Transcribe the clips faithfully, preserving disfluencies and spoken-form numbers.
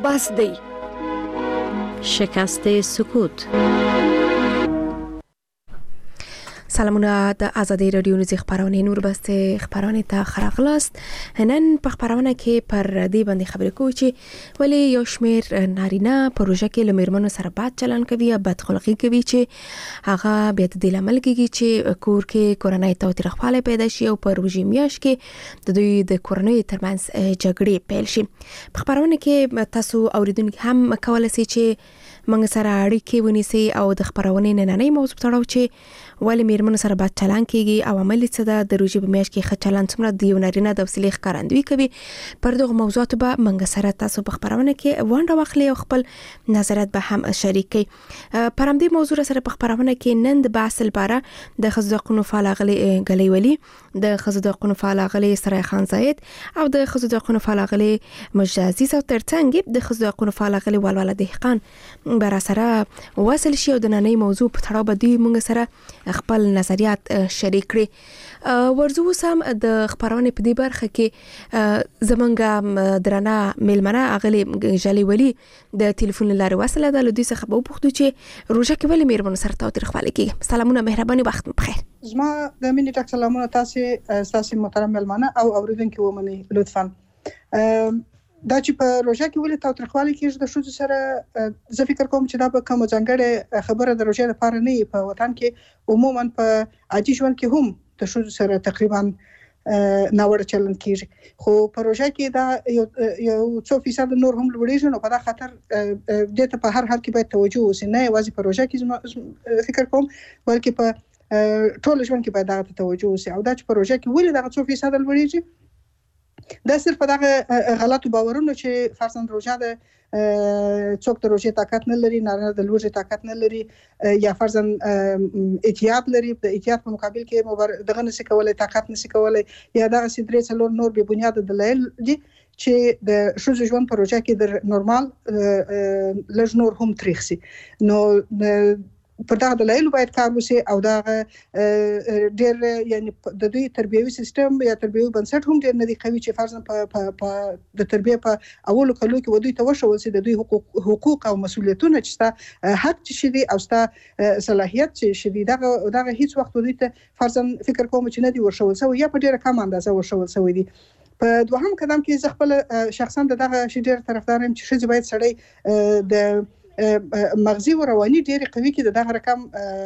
بس دی. شکست سکوت. سلامونه د ازادي رادیو نږدې خبرونه نور بسته خبرونه ته خراغلاست. نن په خبرونه کې پر دې باندې خبرې کوو چې ولی یو شمیر نارینه پروژه کې لمرمنو سره بد چلن کوي یا بد خلقي کوي چې هغه بیا د لامل کېږي چې کور کې کورنۍ تاوتریخوالی پیدا شي او پروژې میاش کې د دوی د کورنۍ ترمنځ جګړې پیل شي. په خبرونه کې تاسو اوریدونکو هم کولای شئ چې موږ سره اړیکې ونیسئ او د خبرونه نننۍ موضوع تړاو چې ولی میرمنو سره بد چلن کیږي او عملی څه ده د روزي په میاشت کې ښه چلن څومره د یو نارینه د وسیلې ښکارندوی کوي. پر دغه موضوعات به موږ سره تاسو په خبرونه کې ونډه واخلئ او خپل نظرات به هم شریک کړئ. پر همدې موضوع سره په خبرونه کې نن د بحث لپاره د ښځو د حقوقو فعال غلي غلي ولي د ښځو د حقوقو فعال غلي سره خان زاید او د ښځو د حقوقو فعال غلي مجازي او ترڅنګ د ښځو د حقوقو فعال غلي ولوله دهقان بر سره وصل شي او د نننۍ موضوع په تړاو به دوی موږ سره خپل نظریات شریک کړي. ورزو سم د خبرونه په دې برخه کې زمونږ درنه میلمنه اغلی جالي ولی د ټلیفون لاره وصله ده. لدی څخه به پوښتنه چې روزه کې ولی میرمنو سره تاوتریخوالی کیږي. سلامونه مهرباني وخت بخیر. زما د مینې ټاک سلامونه تاسو تاسو محترم میلمنه او اوریدونکو ومني لطفا. دا چې په روژه کې ولې تاوتریخوالی کېږي د ښځو سره زه فکر کوم چې دا به کوم ځانګړې خبره د روژې لپاره نه وي. په وطن کې عموما په عادي ژوند کې هم د ښځو سره تقریبا ناوړه چلن کېږي، خو په روژه کې دا یو یو څو فیصد نور هم لوړېږي. نو په دا خاطر دې ته په هر حال کې باید توجه وشي، نه یوازې په روژه کې فکر کوم بلکې په ټول ژوند کې باید دا ته توجه وشي. او دا چې په روژه کې ولې دا څو فیصد لوړېږي دا صرف دغه غلطو باورونو چې فرضاً روژه د څوک د روژې طاقت نه لري، نارینه د لوږې طاقت نه لري، یا فرضاً احتیاط لري، د احتیاط په مقابل کې دغه نشي کولای، طاقت نشي کولای، یا دغه سي درې څلور نور به بنیاد دلایل دي چې د ښځو ژوند په روژه کې د نورمال لږ نور هم تریخ سي. نو پر دغه دلایل باید کار وشي او دا ډېر یعنی د دوی تربیوي سیستم یا تربیوي بنسټ هم ډېر نه دی قوي چې فرضاً په د تربیه په اولو کلو کې ودوی ته وشول سي د دوی حقوق حقوق او مسؤلیتونه چې ستا حق چې دي او ستا صلاحیت چې دي دغه دغه هیڅ وخت ودوی ته فرضاً فکر کوم چې نه دی ورشول سوی یا په ډېره کم اندازه ورشول سوی دي. په دوهم قدم کې زه خپل شخصا دغه شی ډېر طرفدار یم چې ښځې باید سړی د مغزي او رواني ډېر قوي کې د دغه رقم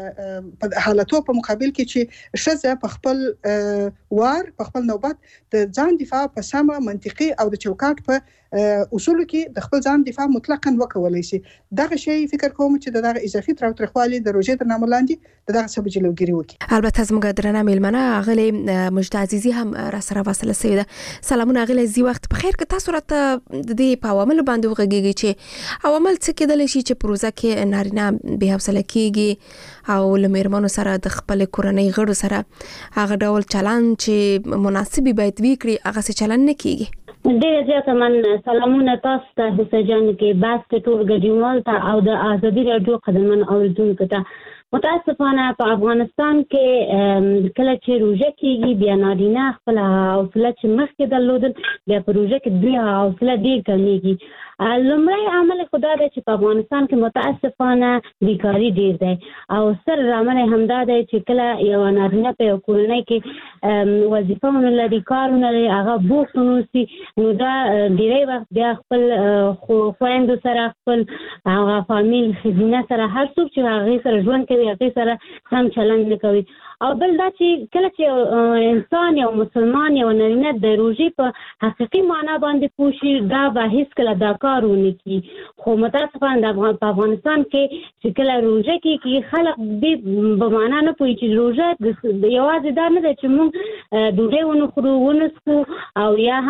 په حالتو په مقابل کې چې ښځه په خپل وار په خپل نوبت د ځان دفاع په سمه منطقي او د چوکاټ په اصول کې د خپل ځان دفاع مطلقاً وکولای شي. دغه شی فکر کوم چې دغه اضافي تاوتریخوالی د روژې تر نامه لاندې دغه سبب جلوګیري وکړي. البته زموږ درنه میلمنه اغلی مجد عزیزی هم را سره وصله شوې ده. سلامونه اغلی زی وخت بخیر. که تاسو راته د دې په عوامل باندې وغږیږئ چې عوامل څه کېدلی شي چې پروژه کې نارینه بې حوصله کېږي او له میرمنو سره د خپل کورنۍ غړو سره هغه ډول چلن چې مناسب باید وکړي هغه څه چلن نه کېږي. ډېر زیاته من سلامونه تاسو ته حسین جان کې بس ټول ګډونوال ته او د ازادي رادیو قدرمن اوریدونکو ته. متاسفانه په افغانستان کې کله چې روژه کېږي بیا نارینه خپل حوصله چې مخکې درلودل بیا په روژه کې دوی حوصله ډېر کمیږي. لومړی عامل خدا دی چې په افغانستان کې متاسفانه بیکاري ډېر دی او سر عامل همدا دی چې کله یو نارینه په یو کورنۍ کې وظیفه ونه لري، کار ونه لري، هغه بوخت ونوسي، نو دا ډېری وخت بیا خپل خویندو سره خپل هغه فامیل ښځینه سره هر څوک چې هغې سره ژوند کوي هغې سره سم چلند نه کوي. او بل دا چې کله چې انسان یو مسلمان یو نارینه د روژې په حقیقي معنا باندې پوه شي دا به هېڅکله دا کار ونه کړي. خو متاسفانه په افغانستان کې چې کله روژه کېږي خلک دې په معنا نه پوهېږي چې روژه یوازې دا نه ده چې موږ ډوډۍ ونه خورو ونه څښو او یا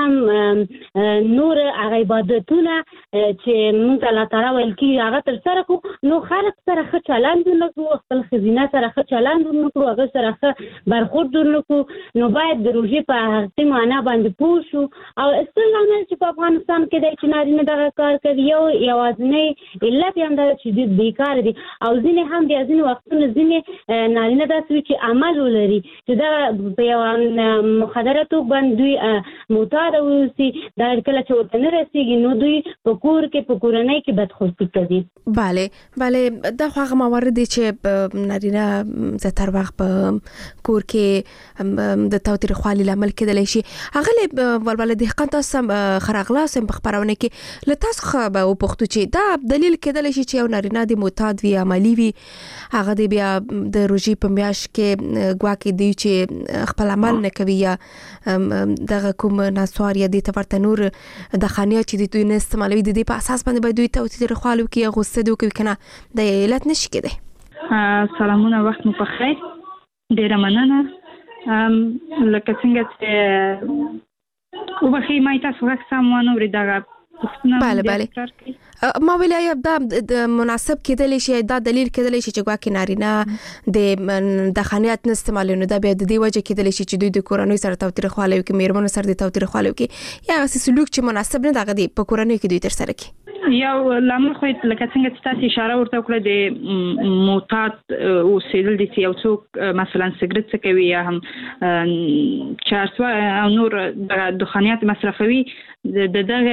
هم نور هغه عبادتونه چې موږ الله تعالی ویل کېږي هغه ترسره کړو، نو خلک سره ښه چلند ونه کړو، خپل خزینه سره ښه چلند ونکړو، هغه سره ښه برخورد ونکړو، نو باید د روژې په حقیقي معنا باندې پوه شو. او ستر لامل چې په افغانستان کې دی چې نارینه دغه کار کوي، یو یوازینی علت یې هم دا چې دوی بیکاره دي، او ځینې هم بیا ځینې وختونه ځینې نارینه داسې وي چې عمل ولري چې دا په یو مخدره توګه باندې دوی معتاده واوسي، دا کله چې ورته نه رسېږي نو دوی په کور کې په کورنۍ کې بدخلقي کوي. بله بله دا خو هغه موارد دي چې نارینه زیاتره وخت په کور کې د تاوتریخوالي لامل کېدلی شي. هغه ولوله دهقان تاسو خراغلاس په خبرونه کې له تاسو خو به وپوښتو چې دا دلیل کېدلی شي چې یو نارینه د معتاد وي، عملي وي، هغه د بیا د روژې په میاشت کې ګواکې دی چې خپل عمل نه کوي یا دغه کوم نسوار یا د ورته نور د خانیا چې دوی نه استعمالوي، د دې په اساس باندې باید دوی تاوتریخوالي وکړي، غوسه دې وکړي، کنه د علت نشي کېدی. سلامونه، وخت مو په خیر. ډیره مننه. لکه څنګه چې وبخښئ ما تاسو غږ سم ونه اورېدم. بله بله ما ویل دا د مناسب کېدلی شي، دا دلیل کېدلی شي چې ګواکې نارینه د د خانیات نه استعمالوي، نو دا بیا د دې وجه کېدلی شي چې دوی د کورنۍ سره تاوتریخوالی وکړي، میرمنو سره د تاوتریخوالی وکړي، یا هغسې سلوک چې مناسب نه دغه دی په کورنۍ کې دوی ترسره کړي. یو لامل خو لکه څنګه چې تاسو اشاره ورته وکړه د معتاد اوسېدل دي چې یو څوک مثلا سګرټ څکوي یا هم چرس او نور دخانیات مصرفوي، د دغه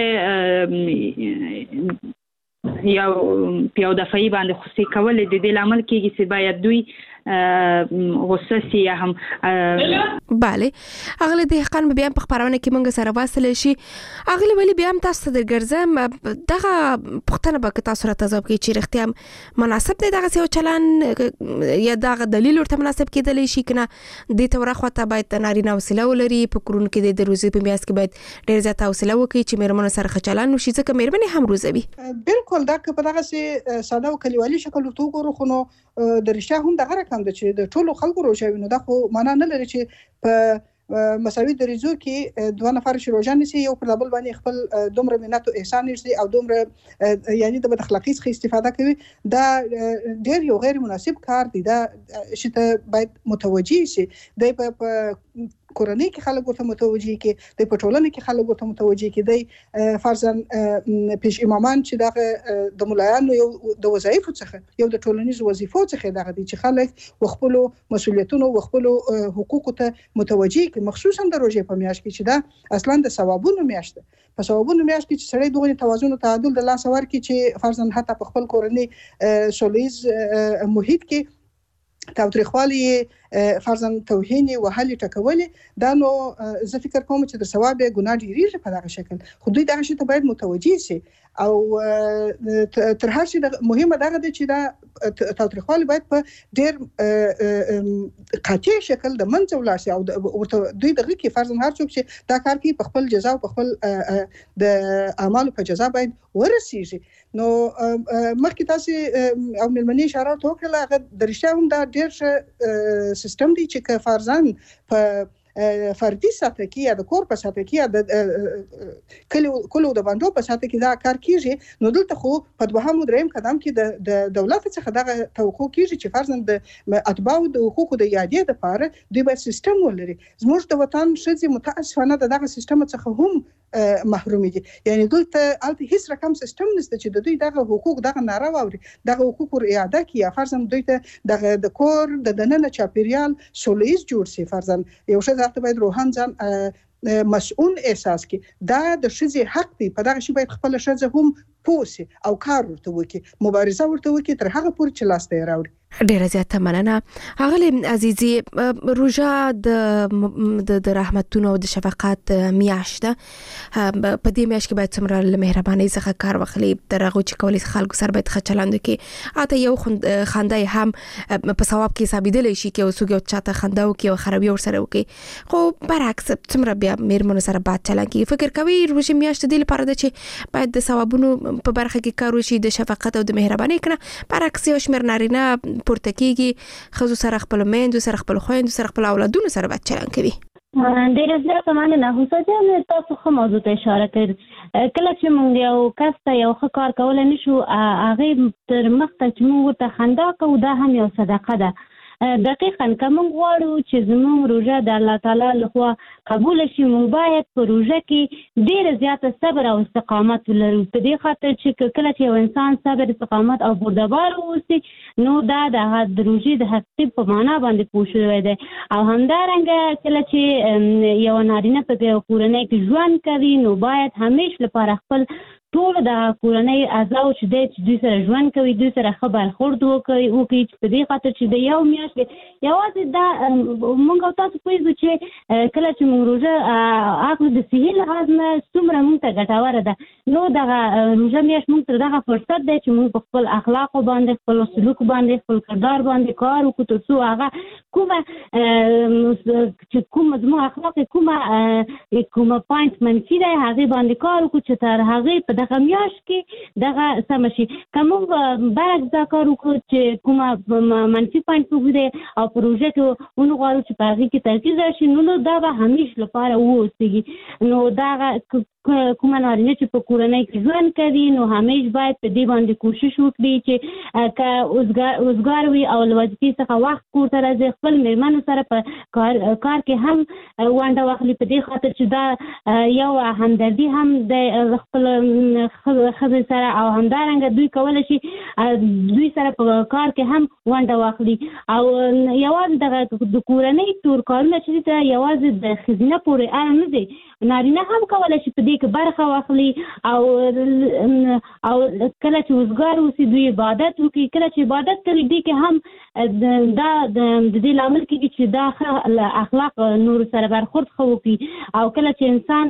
یو پیاو دفاعي باندې خصوصي کول د دې لامل کېږي چې باید دوی غصه سي یا هم بله. اغله دهقان بیا په خبرونه کې مونږ سره واصل شي. اغله ولی بیا هم تاسو د ګرځم دغه پښتنه به تاسو را تضاب کې چې رښتیا مناسب دی دغه یو چلن یا دغه دلیل ورته مناسب کېدلی شي کنه د توره خواته باید نارینه حوصله ولري، په کورونو کې د روزي په میاشت کې باید ډېر زیات حوصله وکړي چې میرمنو سره ښه چلند وشي، ځکه میرمنې هم روزوي. بالکل دا که په دغه سي ساده او کلیوالي شکل ورته وګورو، خو نو د رښتیا هم دغه رقم ده چې د ټولو خلکو روژه وي، نو دا خو معنا نه لري چې په مساوي دریځو کې دوه نفر چې روژه نیسي یو پر بل باندې خپل دومره منت او احسان نشي او دومره یعنی د بد اخلاقی څخه استفاده کوي. دا ډېر یو غیر مناسب کار دی، دا چې ته باید متوجي شي. د په کورنۍ کې خلک ورته متوجي کې، د پټولنې کې خلک ورته متوجي کې، د فرضاً پیش امامان چې دغه د ملایانو یو د وظایفو څخه یو د ټولنیز وظیفو څخه دغه دي چې خلک خپل مسولیتونو او خپل حقوقو ته متوجي کې، مخصوصا د روژې په میاشت کې چې دا اصلا د ثوابونو میاشت ده. په ثوابونو میاشت کې چې سړی دغه توازن او تعادل د لاس ورکړي چې فرضاً حتی په خپل کورنۍ سولیز محیط کې تاوتریخوالی فرضاً توهین وهلي ټکولي، دا نو زه فکر کوم چې د ثواب ګناه ډیریږي په دغه شکل، خو دوی دغه شی ته باید متوجي شي. او تر هر شي مهمه دغه دی چې دا تاوتریخوالی باید په ډیر قاطع شکل د منځه ولاړ شي، او ورته دوی دغه کې فرضاً هر څوک چې دا کار کوي په خپل جزا او په خپل د اعمالو په جزا باید ورسیږي. نو مخکې تاسو او ملمنې اشاره وکړه، هغه د رښتیا هم دا ډیر ښه سیستم دی چې که فرضاً په فردي سطح کې یا د کور په سطح کې یا د کلو کلو د باندې په سطح کې دا کار کیږي، نو دلته خو په دوهم او دریم قدم کې د دولت څخه دغه توقع کیږي چې فرضاً د اتباعو د حقوقو د یادې لپاره دوی باید سیستم ولري. زموږ د وطن ښځې متاسفانه د دغه سیستم څخه هم محروم دي، یعنی دلته الته هیڅ رقم سیستم نشته چې د دوی دغه حقوق دغه ناره واوري، دغه حقوق اعاده کړي، یا فرضاً دوی ته دغه د کور د دننه چاپیریال سولیز جوړ شي. فرضاً یو ښځه ته باید روحان ځان مسؤل احساس کی، دا د ښځې حق دی، په دغه شی باید خپل ښځه هم پوه شي او کار ورته وکړي، مبارزه ورته وکړي تر هغه پورې چې لاس ته یې راوړي. ډیره زیاته مننه. هغه عزیزي روژه د د رحمتونو او د شفقت میاشت ده، په دې میاشت کې باید څومره له مهربانۍ څخه کار واخلي، تر هغه چې کولی خلکو سره باید ښه چلند وکړي، حتی یو خندا هم په ثواب کې حسابېدلی شي چې یو څوک یو چاته خندا وکړي او خرابي ورسره وکړي، خو برعکس څومره بیا میرمنو سره بد چلند کوي. فکر کوي روژې میاشت د دې لپاره ده چې باید د ثوابونو په برخه کې کار وشي، د شفقت او د مهربانۍ کنه برعکس یو شمېر نارینه پورته کېږي، ښځو سره خپلو میندو سره خپلو خویندو سره خپلو اولادونو سره بد چلند کوي. ډېر زیاته مننه. حسین جان تاسو ښه موضوع ته اشاره کړې. کله چې موږ یو کس ته یو ښه کار کولی نه شو، هغې تر مخ ته چې موږ ورته خندا کوو، دا هم یو صدقه ده. دقیقاً که موږ غواړو چې زموږ روژه د الله تعالی لخوا قبوله شي، موږ باید په روژه کې ډېره زیاته صبر او استقامت ولرو. په دې خاطر چې کله چې یو انسان صبر، استقامت او بردبار واوسي، نو دا د روژې د حقیقي په معنا باندې پوه شوی دی. او همدارنګه کله چې یو نارینه په کورنۍ کې ژوند کوي، نو باید همیش لپاره خپل ټول د کورنۍ اعضاو چې دی چې دوی سره ژوند کوي، دوی سره ښه برخورد وکړي وکړي په دې خاطر چې د یو میاشتې یوازې دا موږ او تاسو پوهېږو چې کله چې موږ روژه اخلو د صحي لحاظ نه څومره موږ ته ګټوره ده. نو دغه روژه میاشت موږ ته دغه فرصت دی چې موږ په خپل اخلاقو باندې، خپل سلوک باندې، خپل کردار باندې کار وکړو، تر څو هغه کومه چې کومه زموږ اخلاق کومه کومه پوینټ منفي دی، هغې باندې کار وکړو چې تر هغې په دغه میاشت کې دغه سمه شي. که موږ برعکس دا کار وکړو چې کومه منفي پوینټ وګوري او په روژه کې ونغواړو چې په هغې کې ترکیز راشي، نو دا به همیش لپاره واوسېږي. نو دغه کومه نارینه چې په کورنۍ کې ژوند کوي، نو همیش باید په دې باندې کوشش وکړي چې که روزګار وي او له وظیفې څخه وخت کور ته راځي، خپل مېرمنو سره په کار کار کې هم ونډه واخلي، په دې خاطر چې دا یو همدردي هم د خپل ښځې سره، او همدارنګه دوی کولی شي دوی سره په کار کې هم ونډه واخلي. او یوازې دغه د کورنۍ ټول کارونه چې دي یوازې د ښځینه پورې اړه نه دی، نارینه هم کولی شي په دې کې برخه واخلي. او او کله چې روزګار اوسي، دوی عبادت وکړي. کله چې عبادت کوي، دوی کې هم دا د دې لامل کېږي چې دا ښه اخلاق نور سره برخورد ښه وکړي. او کله چې انسان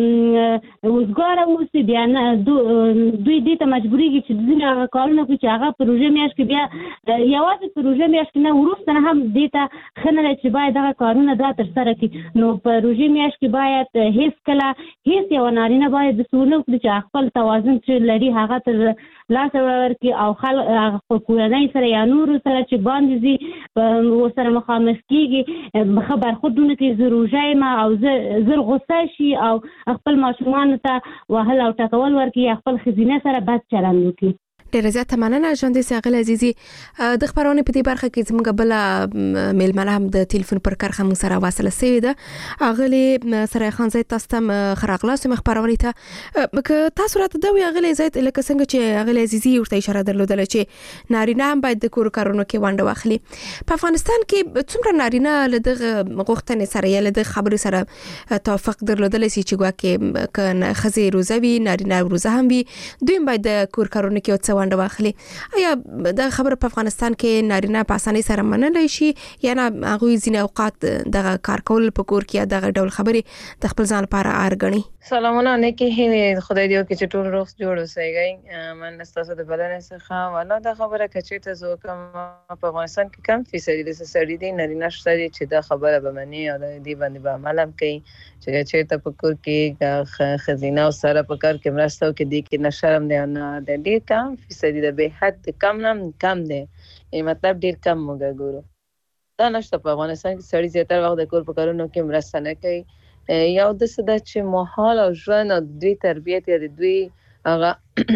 روزګار اوسي، بیا دوی دې ته مجبورېږي چې ځینې هغه کارونه وکړي چې هغه په روژه میاشت کې بیا یوازې په روژه میاشت کې نه، وروسته نه هم دې ته ښه نه دی چې باید دغه کارونه دا ترسره کړي. نو په روژې میاشت کې باید هیڅ کله هیڅ یو نارینه باید داسې ونه وکړي چې خپل توازن چې لري هغه تر لاسه ورکړي، او خلک خپل کورنۍ سره یا نورو سره چې باندې ځي ورسره مخامخ کېږي، ښه برخورد ونه کړي. زه روژه یم او زه زر غصه شي او خپل ماشومانو ته وهل او ټکول ورکړي، یا خپل ښځینه سره بد چلند وکړي. ډېره زیاته مننه ژوندۍ ښاغلې عزیزي. د خپرونې په دې برخه کې زموږ بله میلمنه هم د ټلیفون پر کرښه موږ سره واصله سوې ده. اغلې سرای خان زید، تاسو ته ښه راغلاست یم خپرونې ته. که تاسو راته دا وایي اغلې زید، لکه څنګه چې اغلې عزیزي ورته اشاره درلودله چې نارینه هم باید د کور کارونو کې ونډه واخلي، په افغانستان کې څومره نارینه له دغه غوښتنې سره یا له دغه خبرې سره توافق درلودلی سي چې ګواکې که ښځې روزه وي، نارینه روزه هم وي، دوی هم باید د کور کارونو کې څه ونډه واخلي؟ آیا دا خبره په افغانستان کې نارینه په اسانۍ سره منلی شي، یا نه هغوی ځینې اوقات دغه کار کول په کور کې یا دغه ډول خبرې د خپل ځان لپاره اړ ګڼي؟ سلامونه نیکې هیلې، خدای دې وکړي چې ټول روغ جوړ اوسئ. من ستاسو د بلنې څخه والا دا خبره که چېرته زه وکړم په افغانستان کې کم فیصدي داسې سړي دي، نارینه شته دي چې دا خبره به مني او د دې باندې به عمل هم کوي چې چېرته په کور کې ښځینه او سره په کار کې مرسته وکړي، دې کې نه شرم دی او نه د ډېر کم فیصدي د به حد کم نه کم دی، مطلب ډېر کم موږ ګورو. دا نشته په افغانستان کې سړي زیاتره وخت د کور په کارونو کې مرسته نه کوي. یو داسې ده چې ماحول او ژوند او دوی تربیت یا د دوی هغه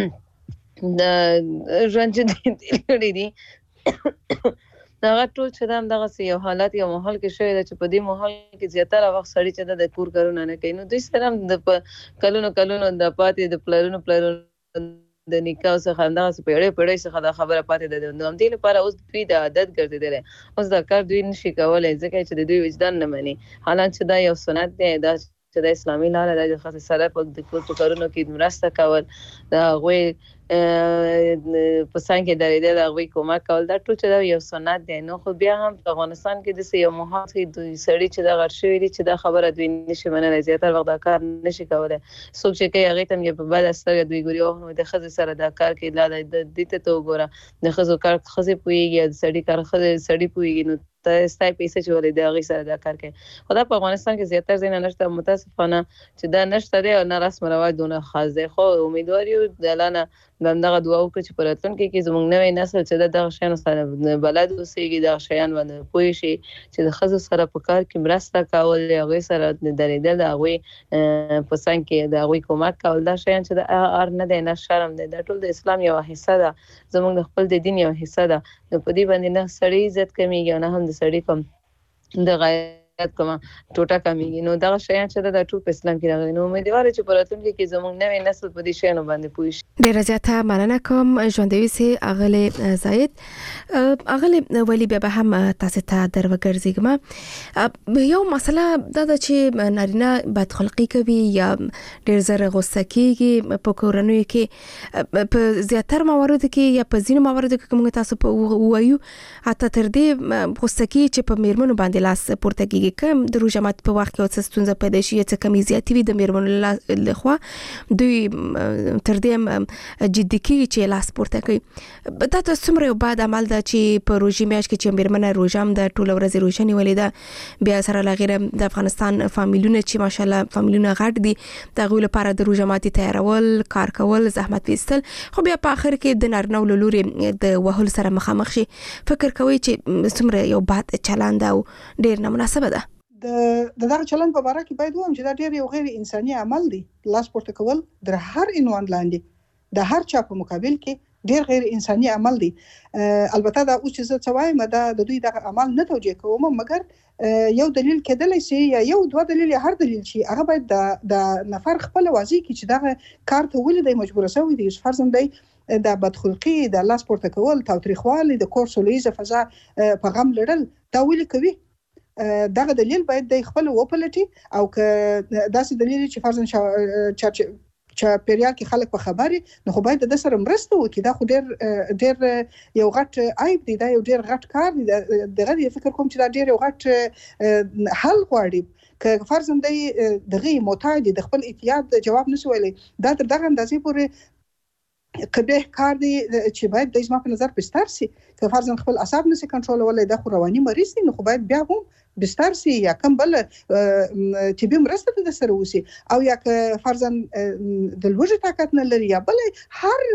د ژوند چې دوی کړي دي هغه ټول چې دا همدغسې یو حالت یو ماحول کې شوی ده چې په دې ماحول کې زیاتره وخت سړي چې ده د کور کارونه نه کوي. نو دوی سره هم د په کلونو کلونو د پاتې د پلرونو پلرونو د نکاح څخه همدغسې پیړۍ پیړۍ څخه دا خبره پاتې ده. نو همدې لپاره اوس دوی د عادت ګرځېدلی، اوس دا کار دوی نشي کولی ځکه چې د دوی وجدان نه مني. حالان چې دا یو سنت دی، دا چې د اسلامي لاره ده، د ښځې سره په د کور په کارونو کې مرسته کول، د هغوی په څنګ کې درېدل، د هغوی کومک کول، دا ټول چې دا یو سنت دی. نو خو بیا هم په افغانستان کې داسې یو محاط کې دوی سړي چې دا غټ شوي دي چې دا خبره دوی نشي منلی، زیاتره وخت دا کار نشي کولی. څوک چې کوي هغې ته هم یو په بده سترګه دوی ګوري، اوه نو د ښځې سره دا کار کوي، لا دې ته ته وګوره، د ښځو کار ښځې پوهېږي او د سړي کار ښځې سړي پوهېږي. نو ستای پیسې چې ولې د غي سره دا کار کوي. خدا په افغانستان کې زیاتره ځای نه نشته، متاسفانه چې دا نشته دی او نه رسم رواج دونه خاص دی. خو امیدوار یو د لاله دغه دعا وکړو چې په راتلونکي کې زموږ نوې نسل چې دغه شیانو سره بلد اوسېږي، دغه شیان باندې پوه شي چې د ښځو سره په کار کې مرسته کول، هغوی سره درېدل، د هغوی په څنګ کې د هغوی کومک کول، دا شیان چې د ار نه دی نه شرم دی، دا ټول د اسلام یوه حصه ده، زموږ د خپل د دین یوه حصه ده. نو په دې باندې نه سړی عزت کمیږي او نه هم د سړي کوم د غیرت کومه ټوټه کمیږي. نو دغه شیان چې د ټول په اسلام کې راغلي. نو امیدوار چې په راتلونکي کې زموږ نوې نسل په دې شیانو باندې پوه شي. ډېره زیاته مننه کوم ژوندوي سي اغله زاید اغله ولی بیا به هم تاسو ته دروګرځيګم. یو مسله دا ده چې نارینه بد خلقي کوي یا ډېر زره غوسه کیږي په کورنۍ کې، په زیاتره مواردو کې یا په ځینو مواردو کې کوم تاسو په وایو اته تر دې غوسه کی چې په میرمنو باندې لاس پورته کیږي، کوم د روژه مات په وخت کې څه ستونزه پیدا شي چې کمی زیاتې وي د میرمنو لخوا دوی تر دې جدي کیږي چې لاس پورته کوي. دا تاسو څومره یو بد عمل ده چې په روژې میاشت کې چې میرمنه روژه هم د ټوله ورځ روژه نیولې ده، بیا سره له غیره د افغانستان فامیلونه چې ماشاءالله فامیلونه غټ دي، د هغوی لپاره د روژه ماتي تیارول، کار کول، زحمت ویستل، خو بیا په اخر کې د نارینه له لوري د وهلو سره مخامخ شي. فکر کوي چې څومره یو بد چلند او ډېر نامناسبه ده. د دغه چلند په اړه کې باید وایم چې دا ډېر یو غیر انساني عمل دی. لاس پورته کول در هر عنوان لاندې د هر چا په مقابل کې ډېر غیر انساني عمل دی. البته دا اوس چې زه څه وایم دا د دوی دغه عمل نه توجیه کوم، مګر یو دلیل کېدلی شي یا یو دوه دلیل یا هر دلیل شي، هغه باید د نفر خپل واضح کړي چې دغه کار ته ولې دی مجبور شوی دی. فرضاً دی د بدخلقي، د لاس پورته کول، تاوتریخوالي، د کور سولیزه فضا په غم لرل دا ولې کوي. دغه دلیل باید د خپل وپلټي او که داسې دلیل چې فرضاً چې پیریال کې خلک په خبري نو خو باید د سره مرسته وکړي. دا خو ډېر ډېر یو غټ عیب دی، دا یو ډېر غټ کار دی. دغه یې فکر کوم چې دا ډېر یو غټ حل غواړي. که فرضاً دی دغه محتاج د خپل احتیاط جواب نشي ویلی، دا تر دغه اندازې پورې قبیح کار دی چې باید د زما په نظر بستر سي. که فرضاً خپل اعصاب نشي کنټرولولای، دا خو رواني مریض دی، نو خو باید بیا هم بستر سي یا کوم بل طبي مرسته د سره وسی. او یا که فرضاً د لوږې طاقت نه لري یا بل هر